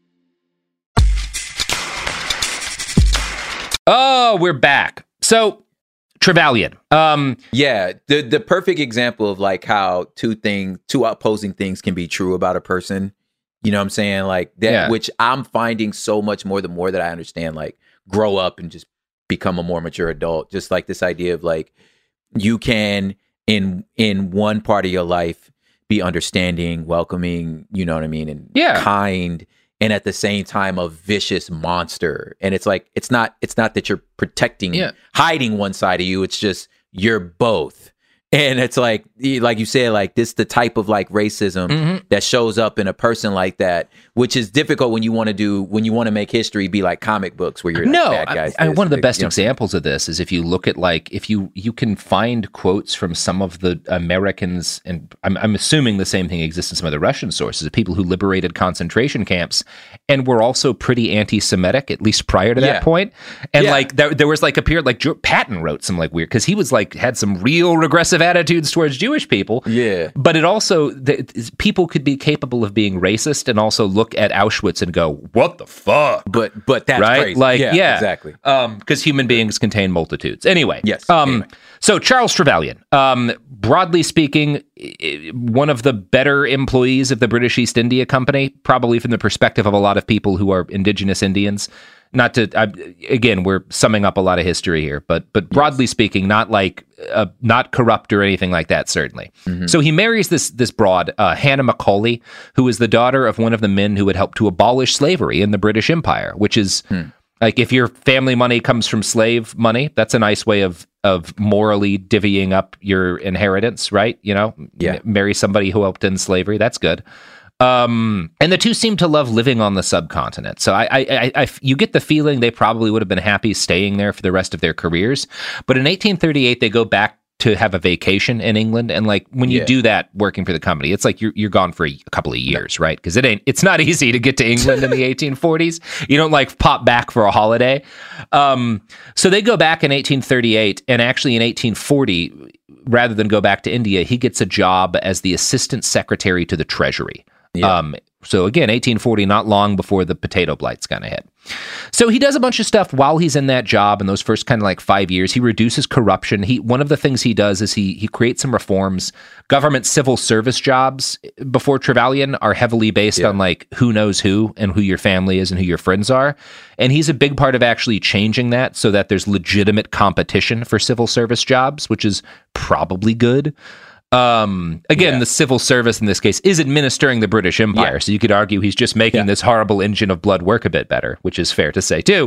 Oh, we're back. So, Trevelyan. Um, yeah, the the perfect example of like how two things, two opposing things can be true about a person. You know what I'm saying? Like that, yeah. Which I'm finding so much more the more that I understand, like grow up and just become a more mature adult. Just like this idea of like, you can in in one part of your life be understanding, welcoming, you know what I mean, and yeah. kind, and at the same time a vicious monster. And it's like it's not it's not that you're protecting, yeah. hiding one side of you. It's just you're both. And it's like, like you said, like this, the type of like racism mm-hmm. that shows up in a person like that, which is difficult when you want to do, when you want to make history be like comic books where you're like, no, bad guys. I, I, this, one of the like, best you know? examples of this is if you look at like, if you, you can find quotes from some of the Americans, and I'm, I'm assuming the same thing exists in some of the Russian sources, of people who liberated concentration camps and were also pretty anti-Semitic, at least prior to that yeah. point. And yeah. like, there, there was like a period, like Joe Patton wrote some like weird, because he was like, had some real regressive attitudes towards Jewish people. Yeah. But it also, the, people could be capable of being racist and also look at Auschwitz and go, what the fuck? But but that's right? crazy. Like, yeah, yeah. exactly. Um, because human beings contain multitudes. Anyway. Yes. Um, anyway. So Charles Trevelyan, um, broadly speaking, one of the better employees of the British East India Company, probably from the perspective of a lot of people who are indigenous Indians. Not to, I, again, we're summing up a lot of history here, but but broadly yes. speaking, not like, uh, not corrupt or anything like that, certainly. Mm-hmm. So he marries this this broad, uh, Hannah Macaulay, who is the daughter of one of the men who had helped to abolish slavery in the British Empire, which is, hmm. like, if your family money comes from slave money, that's a nice way of of morally divvying up your inheritance, right? You know, yeah. M- marry somebody who helped end slavery, that's good. Um, and the two seem to love living on the subcontinent. So I, I, I, I, you get the feeling they probably would have been happy staying there for the rest of their careers. But in eighteen thirty-eight, they go back to have a vacation in England. And like, when you yeah. do that working for the company, it's like you're, you're gone for a, a couple of years, right? Because it ain't, it's not easy to get to England in the eighteen forties. You don't like pop back for a holiday. Um, so they go back in eighteen thirty-eight, and actually in eighteen forty, rather than go back to India, he gets a job as the assistant secretary to the Treasury. Yeah. Um, So again, eighteen forty, not long before the potato blight's going to hit. So he does a bunch of stuff while he's in that job in those first kind of like five years. He reduces corruption. He one of the things he does is he he creates some reforms. Government civil service jobs before Trevelyan are heavily based yeah. on like who knows who and who your family is and who your friends are. And he's a big part of actually changing that so that there's legitimate competition for civil service jobs, which is probably good. Um, again, yeah. the civil service in this case is administering the British Empire, yeah. so you could argue he's just making yeah. this horrible engine of blood work a bit better, which is fair to say too.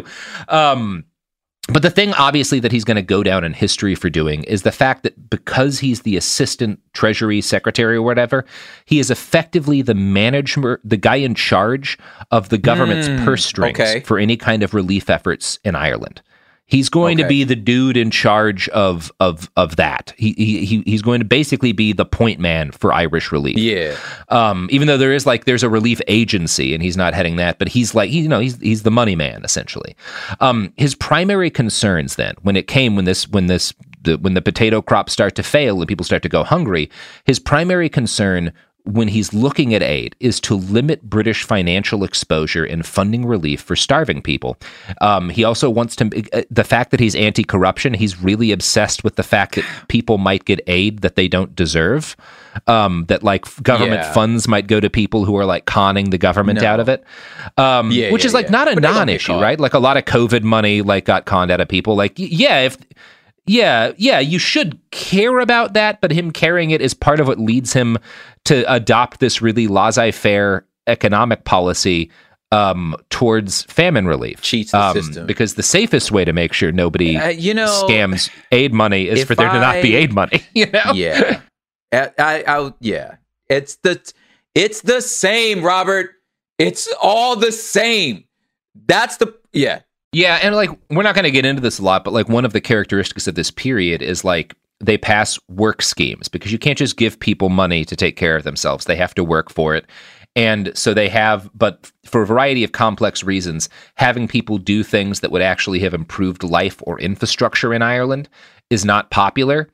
Um, but the thing, obviously, that he's going to go down in history for doing is the fact that because he's the assistant treasury secretary or whatever, he is effectively the manager, the guy in charge of the government's mm, purse strings okay. for any kind of relief efforts in Ireland. He's going okay. to be the dude in charge of of of that. He he he's going to basically be the point man for Irish relief. Yeah. Um, even though there is like there's a relief agency and he's not heading that, but he's like he, you know he's he's the money man essentially. Um, his primary concerns then when it came when this when this the, when the potato crops start to fail and people start to go hungry, his primary concern when he's looking at aid is to limit British financial exposure in funding relief for starving people. Um, he also wants to, uh, the fact that he's anti-corruption, he's really obsessed with the fact that people might get aid that they don't deserve, um, that like government yeah. funds might go to people who are like conning the government no. out of it, um, yeah, which yeah, is like yeah. not a but non-issue, right? Like a lot of COVID money like got conned out of people. Like, yeah, if... Yeah, yeah, you should care about that, but him carrying it is part of what leads him to adopt this really laissez-faire economic policy um, towards famine relief. Cheats the um, system. Because the safest way to make sure nobody uh, you know, scams aid money is for there I, to not be aid money. You know? Yeah, I, I, I, yeah. It's the, it's the same, Robert. It's all the same. That's the yeah. Yeah, and like we're not going to get into this a lot, but like one of the characteristics of this period is like they pass work schemes because you can't just give people money to take care of themselves. They have to work for it. And so they have, but for a variety of complex reasons, having people do things that would actually have improved life or infrastructure in Ireland is not popular.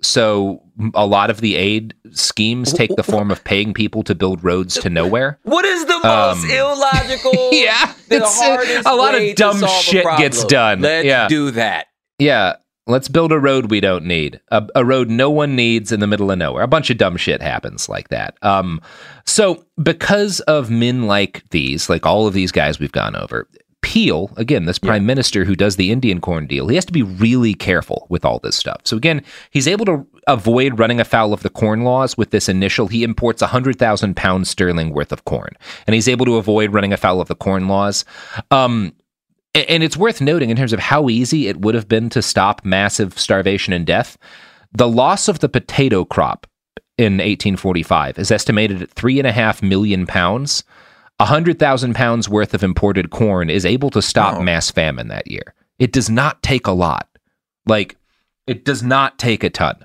So a lot of the aid schemes take the form of paying people to build roads to nowhere. What is the most um, illogical? Yeah, the hardest a lot of dumb shit gets done. Let's yeah. do that. Yeah, let's build a road we don't need, a, a road no one needs in the middle of nowhere. A bunch of dumb shit happens like that. Um, so because of men like these, like all of these guys we've gone over, Peel, again, this prime yeah. minister who does the Indian corn deal, he has to be really careful with all this stuff. So again, he's able to avoid running afoul of the corn laws with this initial, he imports one hundred thousand pounds sterling worth of corn, and he's able to avoid running afoul of the corn laws. Um, and it's worth noting in terms of how easy it would have been to stop massive starvation and death. The loss of the potato crop in eighteen forty-five is estimated at three and a half million pounds. one hundred thousand pounds worth of imported corn is able to stop oh. mass famine that year. It does not take a lot. Like, it does not take a ton.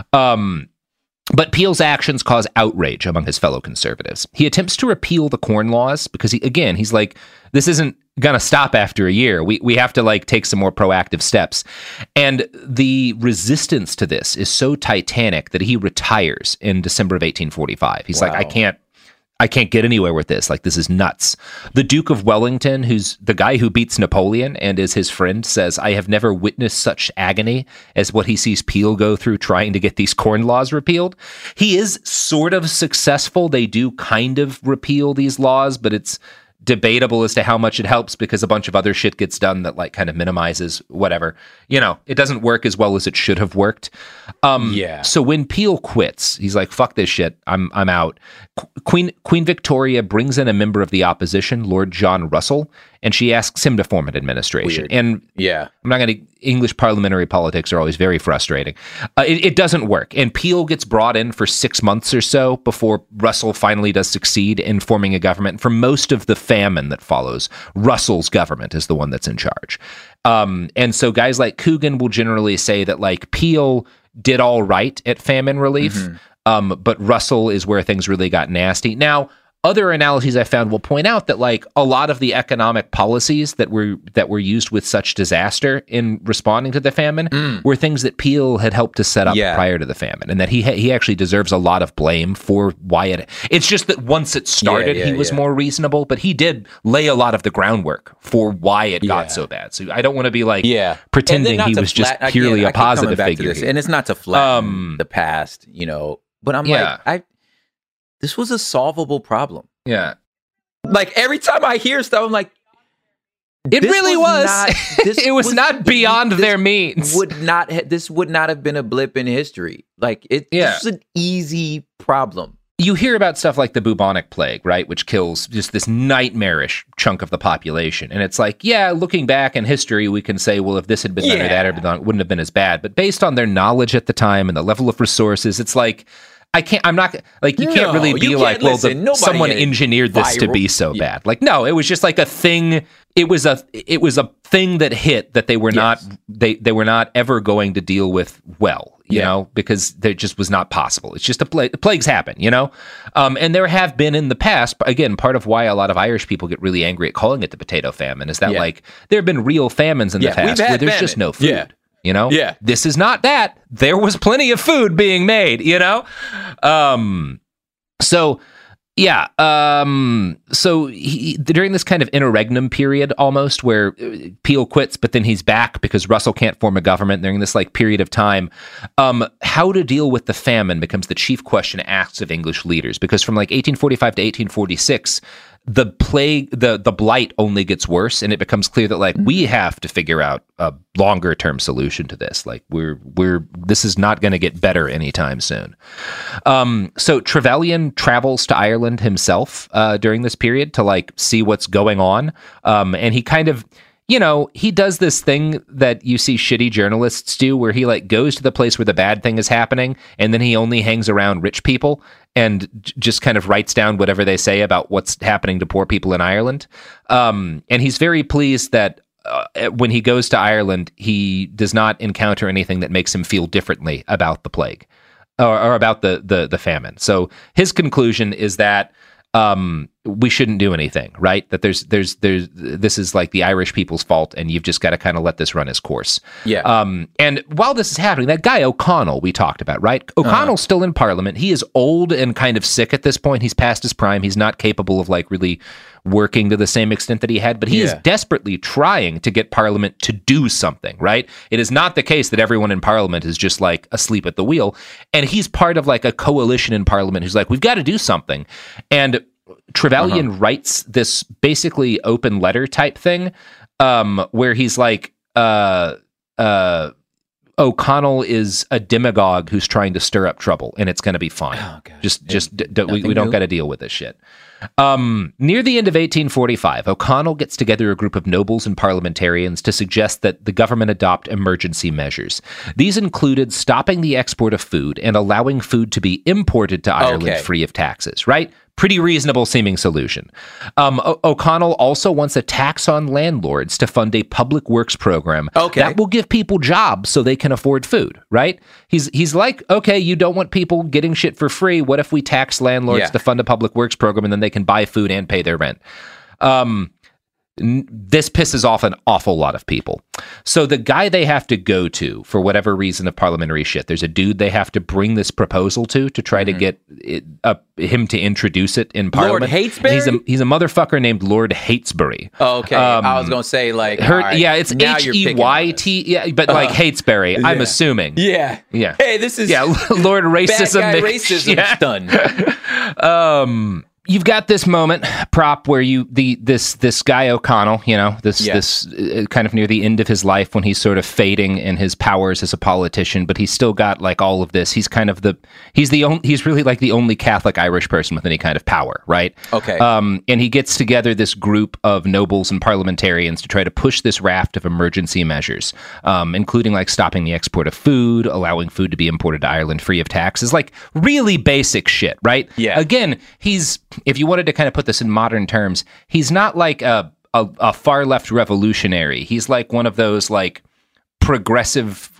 Um, but Peel's actions cause outrage among his fellow conservatives. He attempts to repeal the corn laws because, he, again, he's like, this isn't going to stop after a year. We we have to, like, take some more proactive steps. And the resistance to this is so titanic that he retires in December of eighteen forty-five. He's wow. like, I can't. I can't get anywhere with this. Like, this is nuts. The Duke of Wellington, who's the guy who beats Napoleon and is his friend, says, I have never witnessed such agony as what he sees Peel go through trying to get these corn laws repealed. He is sort of successful. They do kind of repeal these laws, but it's debatable as to how much it helps because a bunch of other shit gets done that like kind of minimizes whatever. You know, it doesn't work as well as it should have worked. Um, yeah. So when Peel quits, he's like, fuck this shit. I'm I'm out. Queen Queen Victoria brings in a member of the opposition, Lord John Russell, and she asks him to form an administration. Weird. And yeah, I'm not going to, English parliamentary politics are always very frustrating. Uh, it, it doesn't work. And Peel gets brought in for six months or so before Russell finally does succeed in forming a government. For most of the famine that follows, Russell's government is the one that's in charge. Um, and so guys like Coogan will generally say that like Peel did all right at famine relief. Mm-hmm. Um, but Russell is where things really got nasty. Now, other analogies I found will point out that like a lot of the economic policies that were that were used with such disaster in responding to the famine mm. were things that Peel had helped to set up yeah. prior to the famine, and that he ha- he actually deserves a lot of blame for why it. It's just that once it started, yeah, yeah, he was yeah. more reasonable, but he did lay a lot of the groundwork for why it yeah. got so bad. So I don't want to be like yeah. pretending he was flat, just purely again, a positive figure, and it's not to flatten um, the past, you know. But I'm yeah. like, I. This was a solvable problem. Yeah. Like every time I hear stuff, I'm like, it really was. Not, it was, was not beyond their means. Would not. Ha- this would not have been a blip in history. Like it. Yeah. This is an easy problem. You hear about stuff like the bubonic plague, right, which kills just this nightmarish chunk of the population, and it's like, yeah, looking back in history, we can say, well, if this had been done yeah. or that had been done, it wouldn't have been as bad. But based on their knowledge at the time and the level of resources, it's like. I can't, I'm not, like, you can't no, really be like, well, the, someone engineered this viral. to be so yeah. bad. Like, no, it was just like a thing, it was a, it was a thing that hit that they were yes. not, they, they were not ever going to deal with well, you yeah. know, because there just was not possible. It's just a plague, plagues happen, you know? Um, and there have been in the past, again, part of why a lot of Irish people get really angry at calling it the potato famine is that, yeah. like, there have been real famines in yeah, the past where there's famine. just no food. Yeah. You know, yeah. This is not that. There was plenty of food being made, you know? Um, so, yeah. Um, so he, during this kind of interregnum period almost where Peel quits, but then he's back because Russell can't form a government during this like period of time, um, how to deal with the famine becomes the chief question asked of English leaders, because from like eighteen forty-five to eighteen forty-six, the plague, the the blight only gets worse, and it becomes clear that like we have to figure out a longer term solution to this. Like we're we're this is not going to get better anytime soon. Um, so Trevelyan travels to Ireland himself uh, during this period to like see what's going on, um, and he kind of. You know, he does this thing that you see shitty journalists do where he like goes to the place where the bad thing is happening and then he only hangs around rich people and j- just kind of writes down whatever they say about what's happening to poor people in Ireland. Um, and he's very pleased that uh, when he goes to Ireland, he does not encounter anything that makes him feel differently about the plague or, or about the, the, the famine. So his conclusion is that Um, we shouldn't do anything, right? That there's, there's, there's, this is like the Irish people's fault, and you've just got to kind of let this run its course. Yeah. Um, and while this is happening, that guy O'Connell we talked about, right? O'Connell's uh-huh. still in Parliament. He is old and kind of sick at this point. He's past his prime. He's not capable of like really working to the same extent that he had, but he yeah. is desperately trying to get Parliament to do something, right? It is not the case that everyone in Parliament is just like asleep at the wheel. And he's part of like a coalition in Parliament who's like, we've got to do something. And Trevelyan uh-huh. writes this basically open letter type thing um, where he's like, uh, uh, O'Connell is a demagogue who's trying to stir up trouble, and it's going to be fine. Oh, just, just d- d- we, we don't got to deal with this shit. Um, near the end of eighteen forty-five, O'Connell gets together a group of nobles and parliamentarians to suggest that the government adopt emergency measures. These included stopping the export of food and allowing food to be imported to Ireland okay. free of taxes, right? Pretty reasonable seeming solution. Um, o- O'Connell also wants a tax on landlords to fund a public works program okay. that will give people jobs so they can afford food, right? He's he's like, okay, you don't want people getting shit for free. What if we tax landlords yeah. to fund a public works program and then they can buy food and pay their rent? Um, n- this pisses off an awful lot of people. So the guy they have to go to for whatever reason of parliamentary shit, there's a dude they have to bring this proposal to to try mm-hmm. to get it, uh, him to introduce it in Parliament. Lord Heytesbury? He's a, he's a motherfucker named Lord Heytesbury. Oh, okay. Um, I was going to say like... Her, right, yeah, it's H E Y T, yeah, but uh, like Heytesbury, yeah. I'm assuming. Yeah. Yeah. Hey, this is... Yeah, Lord Racism. Bad guy racism yeah. done. um... You've got this moment, prop, where you the this this guy O'Connell, you know, this yeah. this uh, kind of near the end of his life when he's sort of fading in his powers as a politician, but he's still got like all of this. He's kind of the he's the only he's really like the only Catholic Irish person with any kind of power, right? Okay. Um, and he gets together this group of nobles and parliamentarians to try to push this raft of emergency measures, um, including like stopping the export of food, allowing food to be imported to Ireland free of taxes, like really basic shit, right? Yeah. Again, he's. If you wanted to kind of put this in modern terms, he's not like a, a, a far left revolutionary. He's like one of those like progressive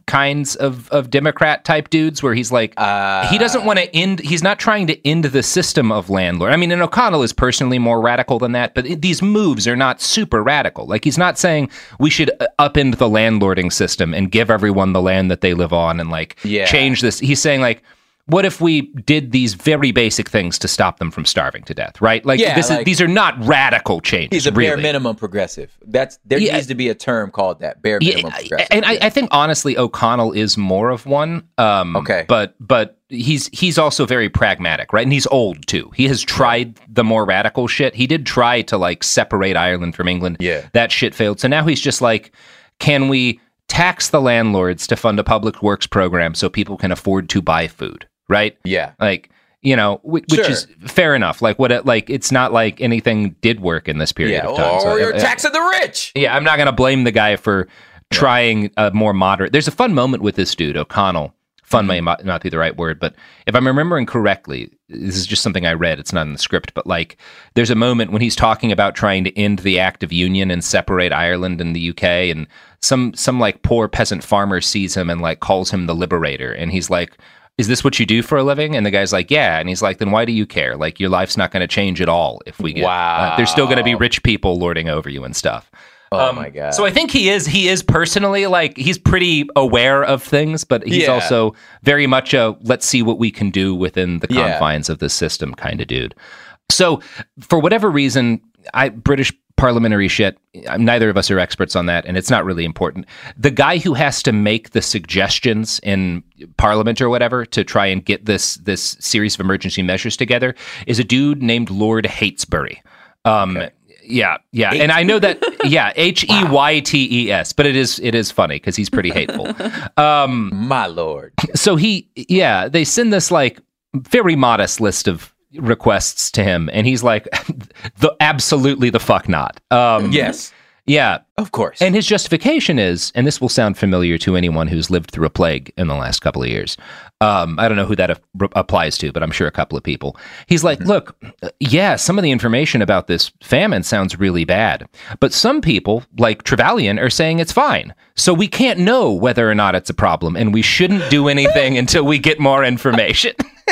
kinds of, of Democrat type dudes where he's like, uh, he doesn't want to end, he's not trying to end the system of landlord. I mean, and O'Connell is personally more radical than that, but it, these moves are not super radical. Like, he's not saying we should upend the landlording system and give everyone the land that they live on and like yeah. change this. He's saying like, what if we did these very basic things to stop them from starving to death, right? Like, yeah, this like, is, these are not radical changes. He's a bare really. minimum progressive. That's There yeah. needs to be a term called that, bare minimum yeah, progressive. And yeah. I, I think, honestly, O'Connell is more of one. Um, okay. But but he's he's also very pragmatic, right? And he's old, too. He has tried the more radical shit. He did try to, like, separate Ireland from England. Yeah. That shit failed. So now he's just like, can we tax the landlords to fund a public works program so people can afford to buy food? Right? Yeah. Like, you know, which, sure. which is fair enough. Like, what? It, like, it's not like anything did work in this period yeah. of time. Or so, you're uh, taxing the rich. Yeah, I'm not going to blame the guy for yeah. trying a more moderate. There's a fun moment with this dude, O'Connell. Fun may not be the right word, but if I'm remembering correctly, this is just something I read. It's not in the script, but like, there's a moment when he's talking about trying to end the Act of Union and separate Ireland and the U K, and some some like poor peasant farmer sees him and like calls him the liberator, and he's like, is this what you do for a living? And the guy's like, yeah. And he's like, then why do you care? Like, your life's not going to change at all if we get, wow. uh, there's still going to be rich people lording over you and stuff. Oh um, my God. So I think he is, he is personally like, he's pretty aware of things, but he's yeah. also very much a, let's see what we can do within the yeah. confines of the system kind of dude. So for whatever reason, I British parliamentary shit, neither of us are experts on that, and it's not really important. The guy who has to make the suggestions in Parliament or whatever to try and get this this series of emergency measures together is a dude named Lord Heytesbury. Um, okay. Yeah, yeah, H- and I know that, yeah, H E Y T E S, but it is it is funny because he's pretty hateful. Um, My lord. So he, yeah, they send this like very modest list of requests to him, and he's like, the absolutely the fuck not. Um, yes. Yeah. Of course. And his justification is, and this will sound familiar to anyone who's lived through a plague in the last couple of years. Um, I don't know who that a- applies to, but I'm sure a couple of people. He's like, mm-hmm. look, yeah, some of the information about this famine sounds really bad, but some people, like Trevelyan, are saying it's fine. So we can't know whether or not it's a problem, and we shouldn't do anything until we get more information.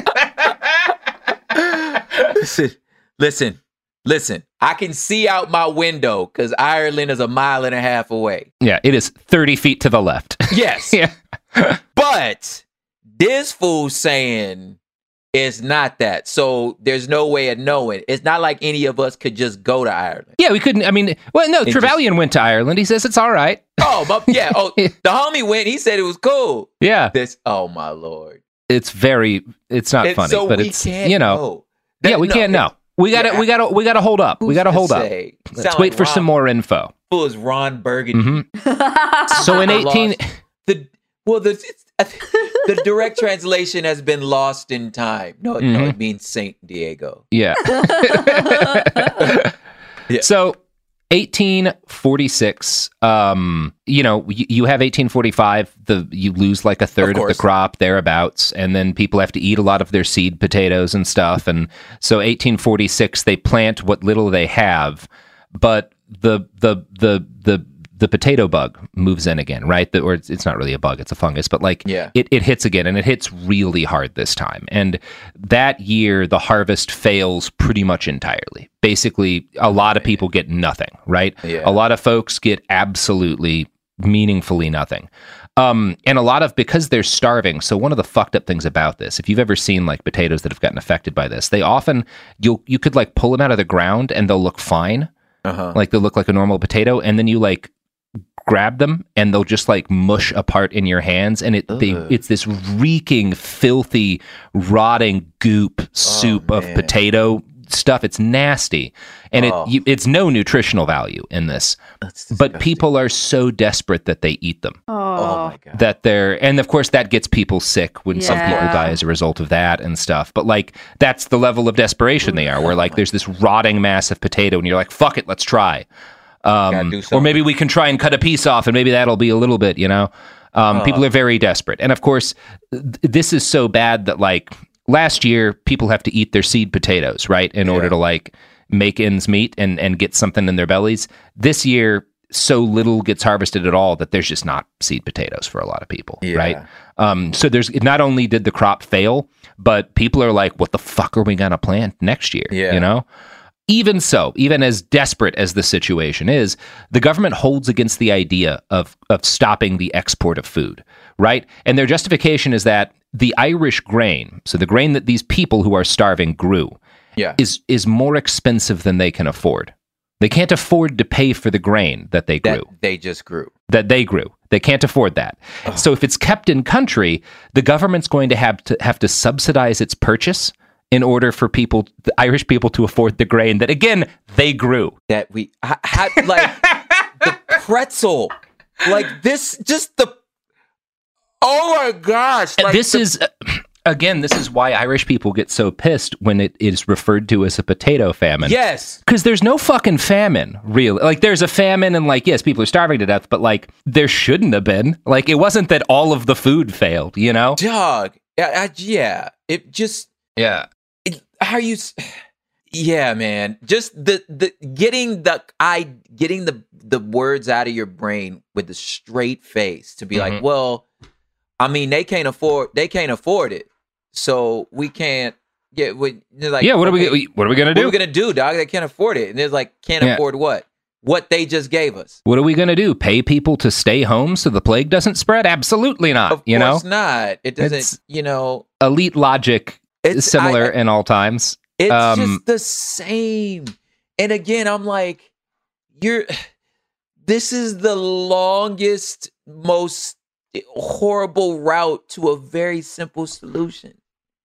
listen, listen, listen. I can see out my window because Ireland is a mile and a half away. Yeah, it is thirty feet to the left. Yes. Yeah. But this fool saying it's not that. So there's no way of knowing. It's not like any of us could just go to Ireland. Yeah, we couldn't. I mean, well, no, It Trevelyan just- went to Ireland. He says it's all right. Oh, but yeah. Oh, the homie went. He said it was cool. Yeah. This. Oh my lord. It's very, it's not And funny, so but we it's, can't you know, know. yeah, That- we no, can't know. We gotta, yeah. we gotta, we gotta hold up. we Who's gotta to hold up. say? Let's Sound wait like for Ron- some more info. Fool is Ron Burgundy. Mhm. So in eighteen, Lost. The well, the it's, the direct translation has been lost in time. No, no, Mhm. it means Saint Diego. yeah. Yeah. So eighteen forty-six, um, you know, you, you have eighteen forty-five, the you lose like a third Of of, the course. crop thereabouts, and then people have to eat a lot of their seed potatoes and stuff. And so eighteen forty-six, they plant what little they have, but the the the the the potato bug moves in again, right? The, or it's, it's not really a bug, it's a fungus, but like Yeah. it, it hits again, and it hits really hard this time. And that year, the harvest fails pretty much entirely. Basically, a lot of people get nothing, right? Yeah. A lot of folks get absolutely meaningfully nothing. Um, and a lot of, because they're starving. So one of the fucked up things about this, if you've ever seen like potatoes that have gotten affected by this, they often, you'll, you could like pull them out of the ground and they'll look fine. Uh-huh. Like they'll look like a normal potato. And then you like grab them and they'll just like mush apart in your hands. And it, they, Ugh. it's this reeking, filthy, rotting goop soup of man. potato stuff. It's nasty. And Oh. it, you, it's no nutritional value in this. That's But disgusting. people are so desperate that they eat them. Oh my god. That they're, and of course that gets people sick when some people Yeah. die as a result of that and stuff. But like, that's the level of desperation they are, where like there's this rotting mass of potato and you're like, fuck it, let's try. Gotta Um, do or something. maybe we can try and cut a piece off and maybe that'll be a little bit, you know? Um, Uh. People are very desperate. And of course, th- this is so bad that like last year, people have to eat their seed potatoes, right? In order Yeah. to like make ends meet and, and get something in their bellies. This year, so little gets harvested at all that there's just not seed potatoes for a lot of people, Yeah. right? Um, so there's not only did the crop fail, but people are like, what the fuck are we going to plant next year? Yeah. You know? Even so, even as desperate as the situation is, the government holds against the idea of of stopping the export of food, right? And their justification is that the Irish grain, so the grain that these people who are starving grew, Yeah. is is more expensive than they can afford. They can't afford to pay for the grain that they grew. That they just grew. That they grew. They can't afford that. So if it's kept in country, the government's going to have to have to subsidize its purchase in order for people, the Irish people, to afford the grain that, again, they grew. That we ha, ha, like the pretzel, like this, just the. Oh my gosh! Like this the, is again, this is why Irish people get so pissed when it is referred to as a potato famine. yes. Because there's no fucking famine, really. Like, there's a famine, and, like, yes, people are starving to death, but, like, there shouldn't have been. Like, it wasn't that all of the food failed, you know? Dog. Yeah, I, yeah. It just Yeah. it, how you. s- Yeah, man. Just the the getting the I getting the the words out of your brain with the straight face to be like, Mhm. well, I mean, they can't afford they can't afford it, so we can't. Yeah, we, they're like, Yeah, what are okay, we what are we gonna What do? are we gonna do, dog? They can't afford it, and they're like, can't Yeah. afford what? What they just gave us. What are we gonna do? Pay people to stay home so the plague doesn't spread? Absolutely not. Of you know, course not. It doesn't. It's- you know, elite logic is It's- similar I- in all times. it's Um, just the same. And again, I'm like, you're. This is the longest, most horrible route to a very simple solution.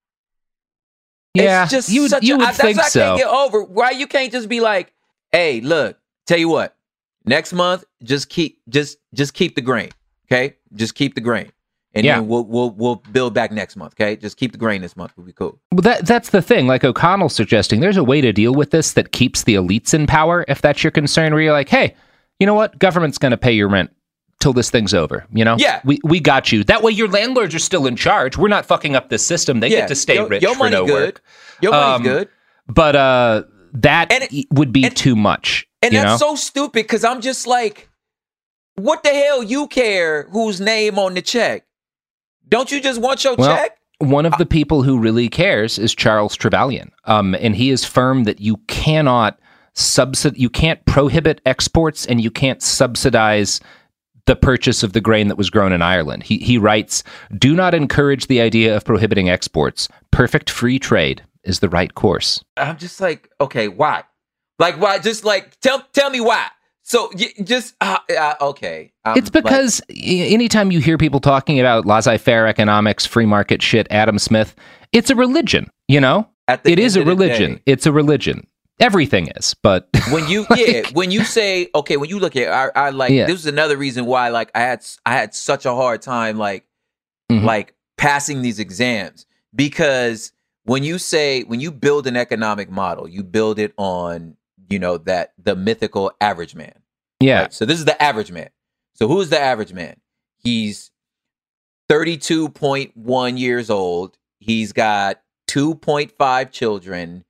Yeah, it's just you would, such you a, would I, think that's so. what I can't get over. Why you can't just be like, hey, look, tell you what, next month just keep just just keep the grain, okay? Just keep the grain, and Yeah. then we'll we'll we'll build back next month, okay? Just keep the grain this month. We'll be cool. Well, that that's the thing. Like O'Connell's suggesting, there's a way to deal with this that keeps the elites in power. If that's your concern, where you're like, hey, you know what, government's going to pay your rent till this thing's over. You know, Yeah. we we got you. That way, your landlords are still in charge. We're not fucking up this system. They yeah, get to stay your, rich your for money no good. work. Your money's Um, good. But uh, that And it- e- would be and- too much. And you that's know? so stupid because I'm just like, what the hell you care whose name on the check? Don't you just want your Well, check? One of the people who really cares is Charles Trevelyan, um, and he is firm that you cannot subsid- you can't prohibit exports, and you can't subsidize the purchase of the grain that was grown in Ireland. He he writes, "Do not encourage the idea of prohibiting exports. Perfect free trade is the right course." I'm just like, okay, why? Like, why? Just like, tell tell me why. So y- just uh, uh, okay. I'm It's because like, y anytime you hear people talking about laissez-faire economics, free market shit, Adam Smith, it's a religion. You know, at the it is a end of the religion. day, It's a religion. Everything is, but when you yeah when you say okay when you look at I, I like Yeah. this is another reason why like I had I had such a hard time like Mhm. like passing these exams because when you say when you build an economic model you build it on you know that the mythical average man. yeah, Right? So this is the average man. So who is the average man? He's thirty-two point one years old. He's got two point five children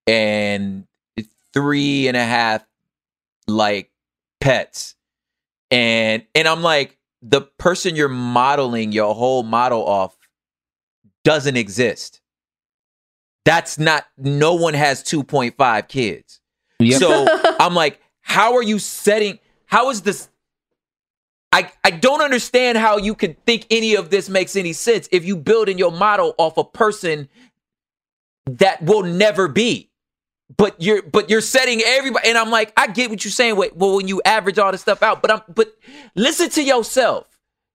and three and a half like pets. And and I'm like, the person you're modeling your whole model off doesn't exist. That's not, no one has two point five kids. Yep. So I'm like, how are you setting, how is this? I, I don't understand how you could think any of this makes any sense if you build in your model off a person that will never be. But you're but you're setting everybody, and I'm like, I get what you're saying. Wait, well, when you average all this stuff out, but I'm but listen to yourself.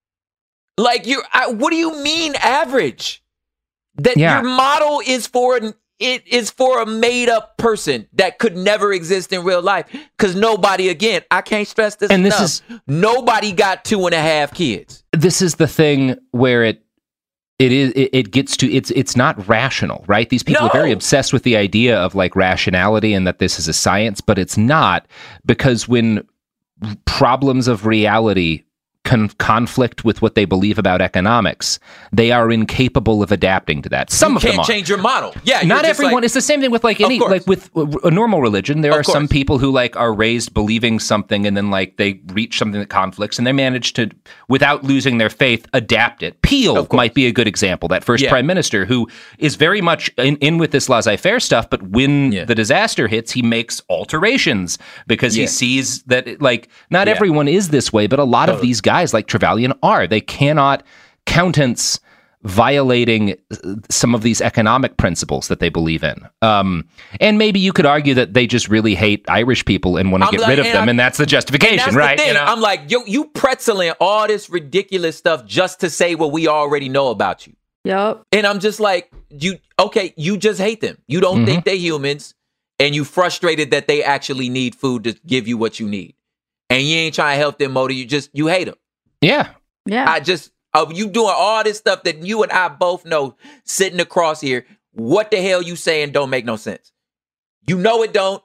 Like you're, I, what do you mean average? That Yeah. your model is for an it is for a made up person that could never exist in real life. Because nobody, again, I can't stress this And this enough. is- Nobody got two and a half kids. This is the thing where it it is it, it gets to it's it's not rational, right? These people No. are very obsessed with the idea of like rationality and that this is a science, but it's not, because when problems of reality con- conflict with what they believe about economics, they are incapable of adapting to that. Some you of them can't are. change your model. Yeah, not just everyone. Like, it's the same thing with like any like with a normal religion. There of are course. some people who like are raised believing something, and then like they reach something that conflicts, and they manage to, without losing their faith, adapt it. Peel might be a good example. That first yeah. prime minister who is very much in, in with this laissez-faire stuff, but when yeah. the disaster hits, he makes alterations because yeah. he sees that like not yeah. everyone is this way, but a lot totally. of these guys like Trevelyan are. They cannot countenance violating some of these economic principles that they believe in. Um, and maybe you could argue that they just really hate Irish people and want to get like, rid of them, I'm, and that's the justification, that's right? The thing. You know? I'm like, yo, you pretzeling all this ridiculous stuff just to say what we already know about you. Yep. And I'm just like, you okay, you just hate them. You don't mm-hmm. think they're humans, and you frustrated that they actually need food to give you what you need. And you ain't trying to help them motor, you just, you hate them. Yeah. Yeah. I just, uh, you doing all this stuff that you and I both know sitting across here, what the hell you saying don't make no sense. You know it don't.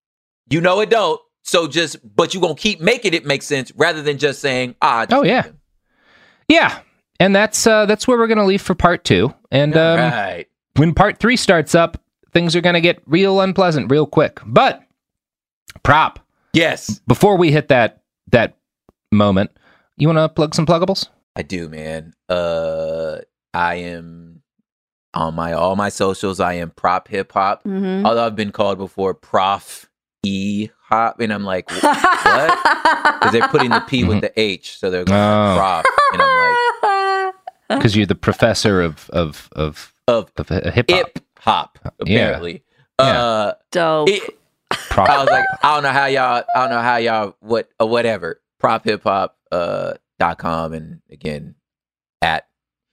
You know it don't. So just, but you gonna keep making it make sense rather than just saying, ah. Just oh, yeah. Them. Yeah. And that's uh, that's where we're going to leave for part two. And um, right. when part three starts up, things are going to get real unpleasant real quick. But, Prop. Yes. Before we hit that that moment, you want to plug some pluggables? I do, man. Uh, I am on my all my socials. I am Prop Hip Hop. Mm-hmm. Although I've been called before Prof E Hop, and I'm like, what? Because they're putting the P with the H, so they're going oh. Prop, and I'm like, because you're the professor of of of of, of hip hop. Hip hop, apparently. Yeah. Uh, Dope. It, I was like, I don't know how y'all, I don't know how y'all, what, or whatever. Prop Hip Hop uh, dot com, and again, at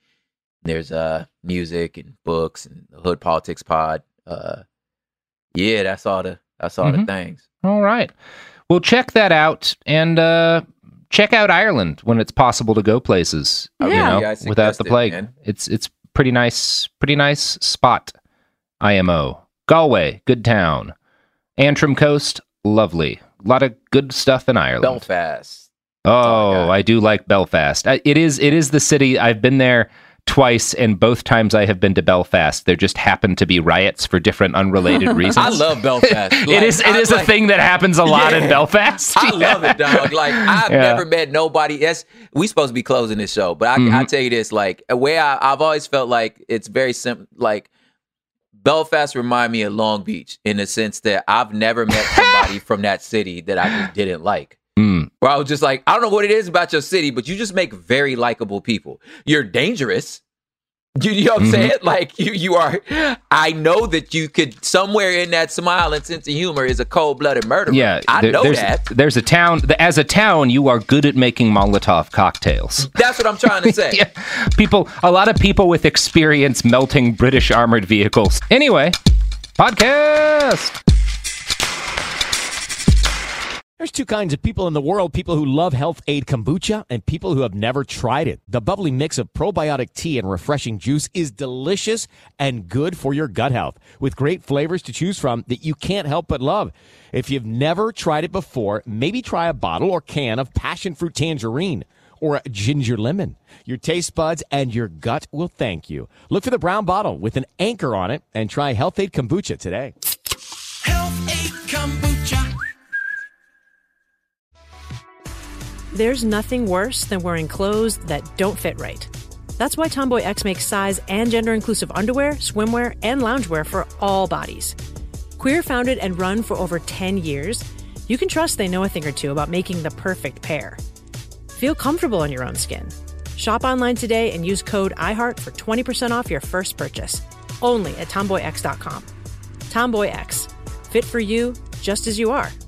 there's uh music and books and the Hood Politics Pod. Uh, yeah, that's all the that's all mm-hmm. the things. All right, well, check that out, and uh, check out Ireland when it's possible to go places. Yeah. You know, Yeah, without the plague. Man. It's it's pretty nice, pretty nice spot. I M O Galway, good town. Antrim Coast, lovely. A lot of good stuff in Ireland. Belfast. Oh, I, I do like Belfast. I, it is it is the city. I've been there twice, and both times I have been to Belfast, there just happen to be riots for different unrelated reasons. I love Belfast. Like, it is it I, is like, a thing that happens a lot yeah. in Belfast. I love it, dog. Like I've yeah. never met nobody. That's we supposed to be closing this show, but I, mm-hmm. I tell you this, like where I, I've always felt like it's very simple. Like Belfast remind me of Long Beach in the sense that I've never met somebody from that city that I just didn't like. Mm. Where I was just like, I don't know what it is about your city, but you just make very likable people. You're dangerous. You, you know what I'm mm-hmm. saying? Like you, you are. I know that you could somewhere in that smile and sense of humor is a cold-blooded murderer. Yeah, I there, know there's, that. There's a town. As a town, you are good at making Molotov cocktails. That's what I'm trying to say. yeah. People, a lot of people with experience melting British armored vehicles. Anyway, podcast. There's two kinds of people in the world, people who love Health Aid Kombucha and people who have never tried it. The bubbly mix of probiotic tea and refreshing juice is delicious and good for your gut health, with great flavors to choose from that you can't help but love. If you've never tried it before, maybe try a bottle or can of passion fruit tangerine or ginger lemon. Your taste buds and your gut will thank you. Look for the brown bottle with an anchor on it and try Health Aid Kombucha today. Health Aid Kombucha. There's nothing worse than wearing clothes that don't fit right. That's why Tomboy X makes size and gender-inclusive underwear, swimwear, and loungewear for all bodies. Queer founded and run for over ten years, you can trust they know a thing or two about making the perfect pair. Feel comfortable in your own skin. Shop online today and use code iHeart for twenty percent off your first purchase. Only at tomboy x dot com. Tomboy X. Fit for you, just as you are.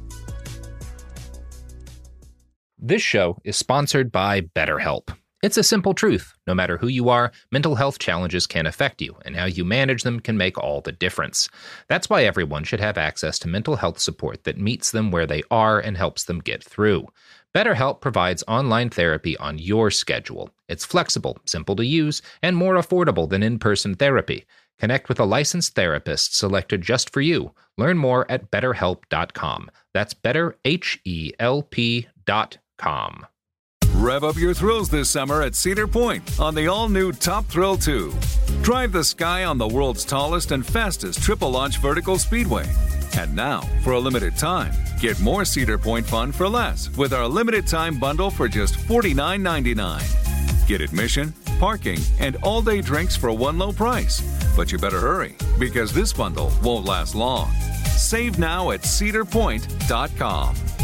This show is sponsored by BetterHelp. It's a simple truth. No matter who you are, mental health challenges can affect you, and how you manage them can make all the difference. That's why everyone should have access to mental health support that meets them where they are and helps them get through. BetterHelp provides online therapy on your schedule. It's flexible, simple to use, and more affordable than in-person therapy. Connect with a licensed therapist selected just for you. Learn more at better help dot com. That's better H E L P dot com. Rev up your thrills this summer at Cedar Point on the all-new Top Thrill two. Drive the sky on the world's tallest and fastest triple-launch vertical speedway. And now, for a limited time, get more Cedar Point fun for less with our limited-time bundle for just forty-nine ninety-nine. Get admission, parking, and all-day drinks for one low price. But you better hurry, because this bundle won't last long. Save now at cedar point dot com.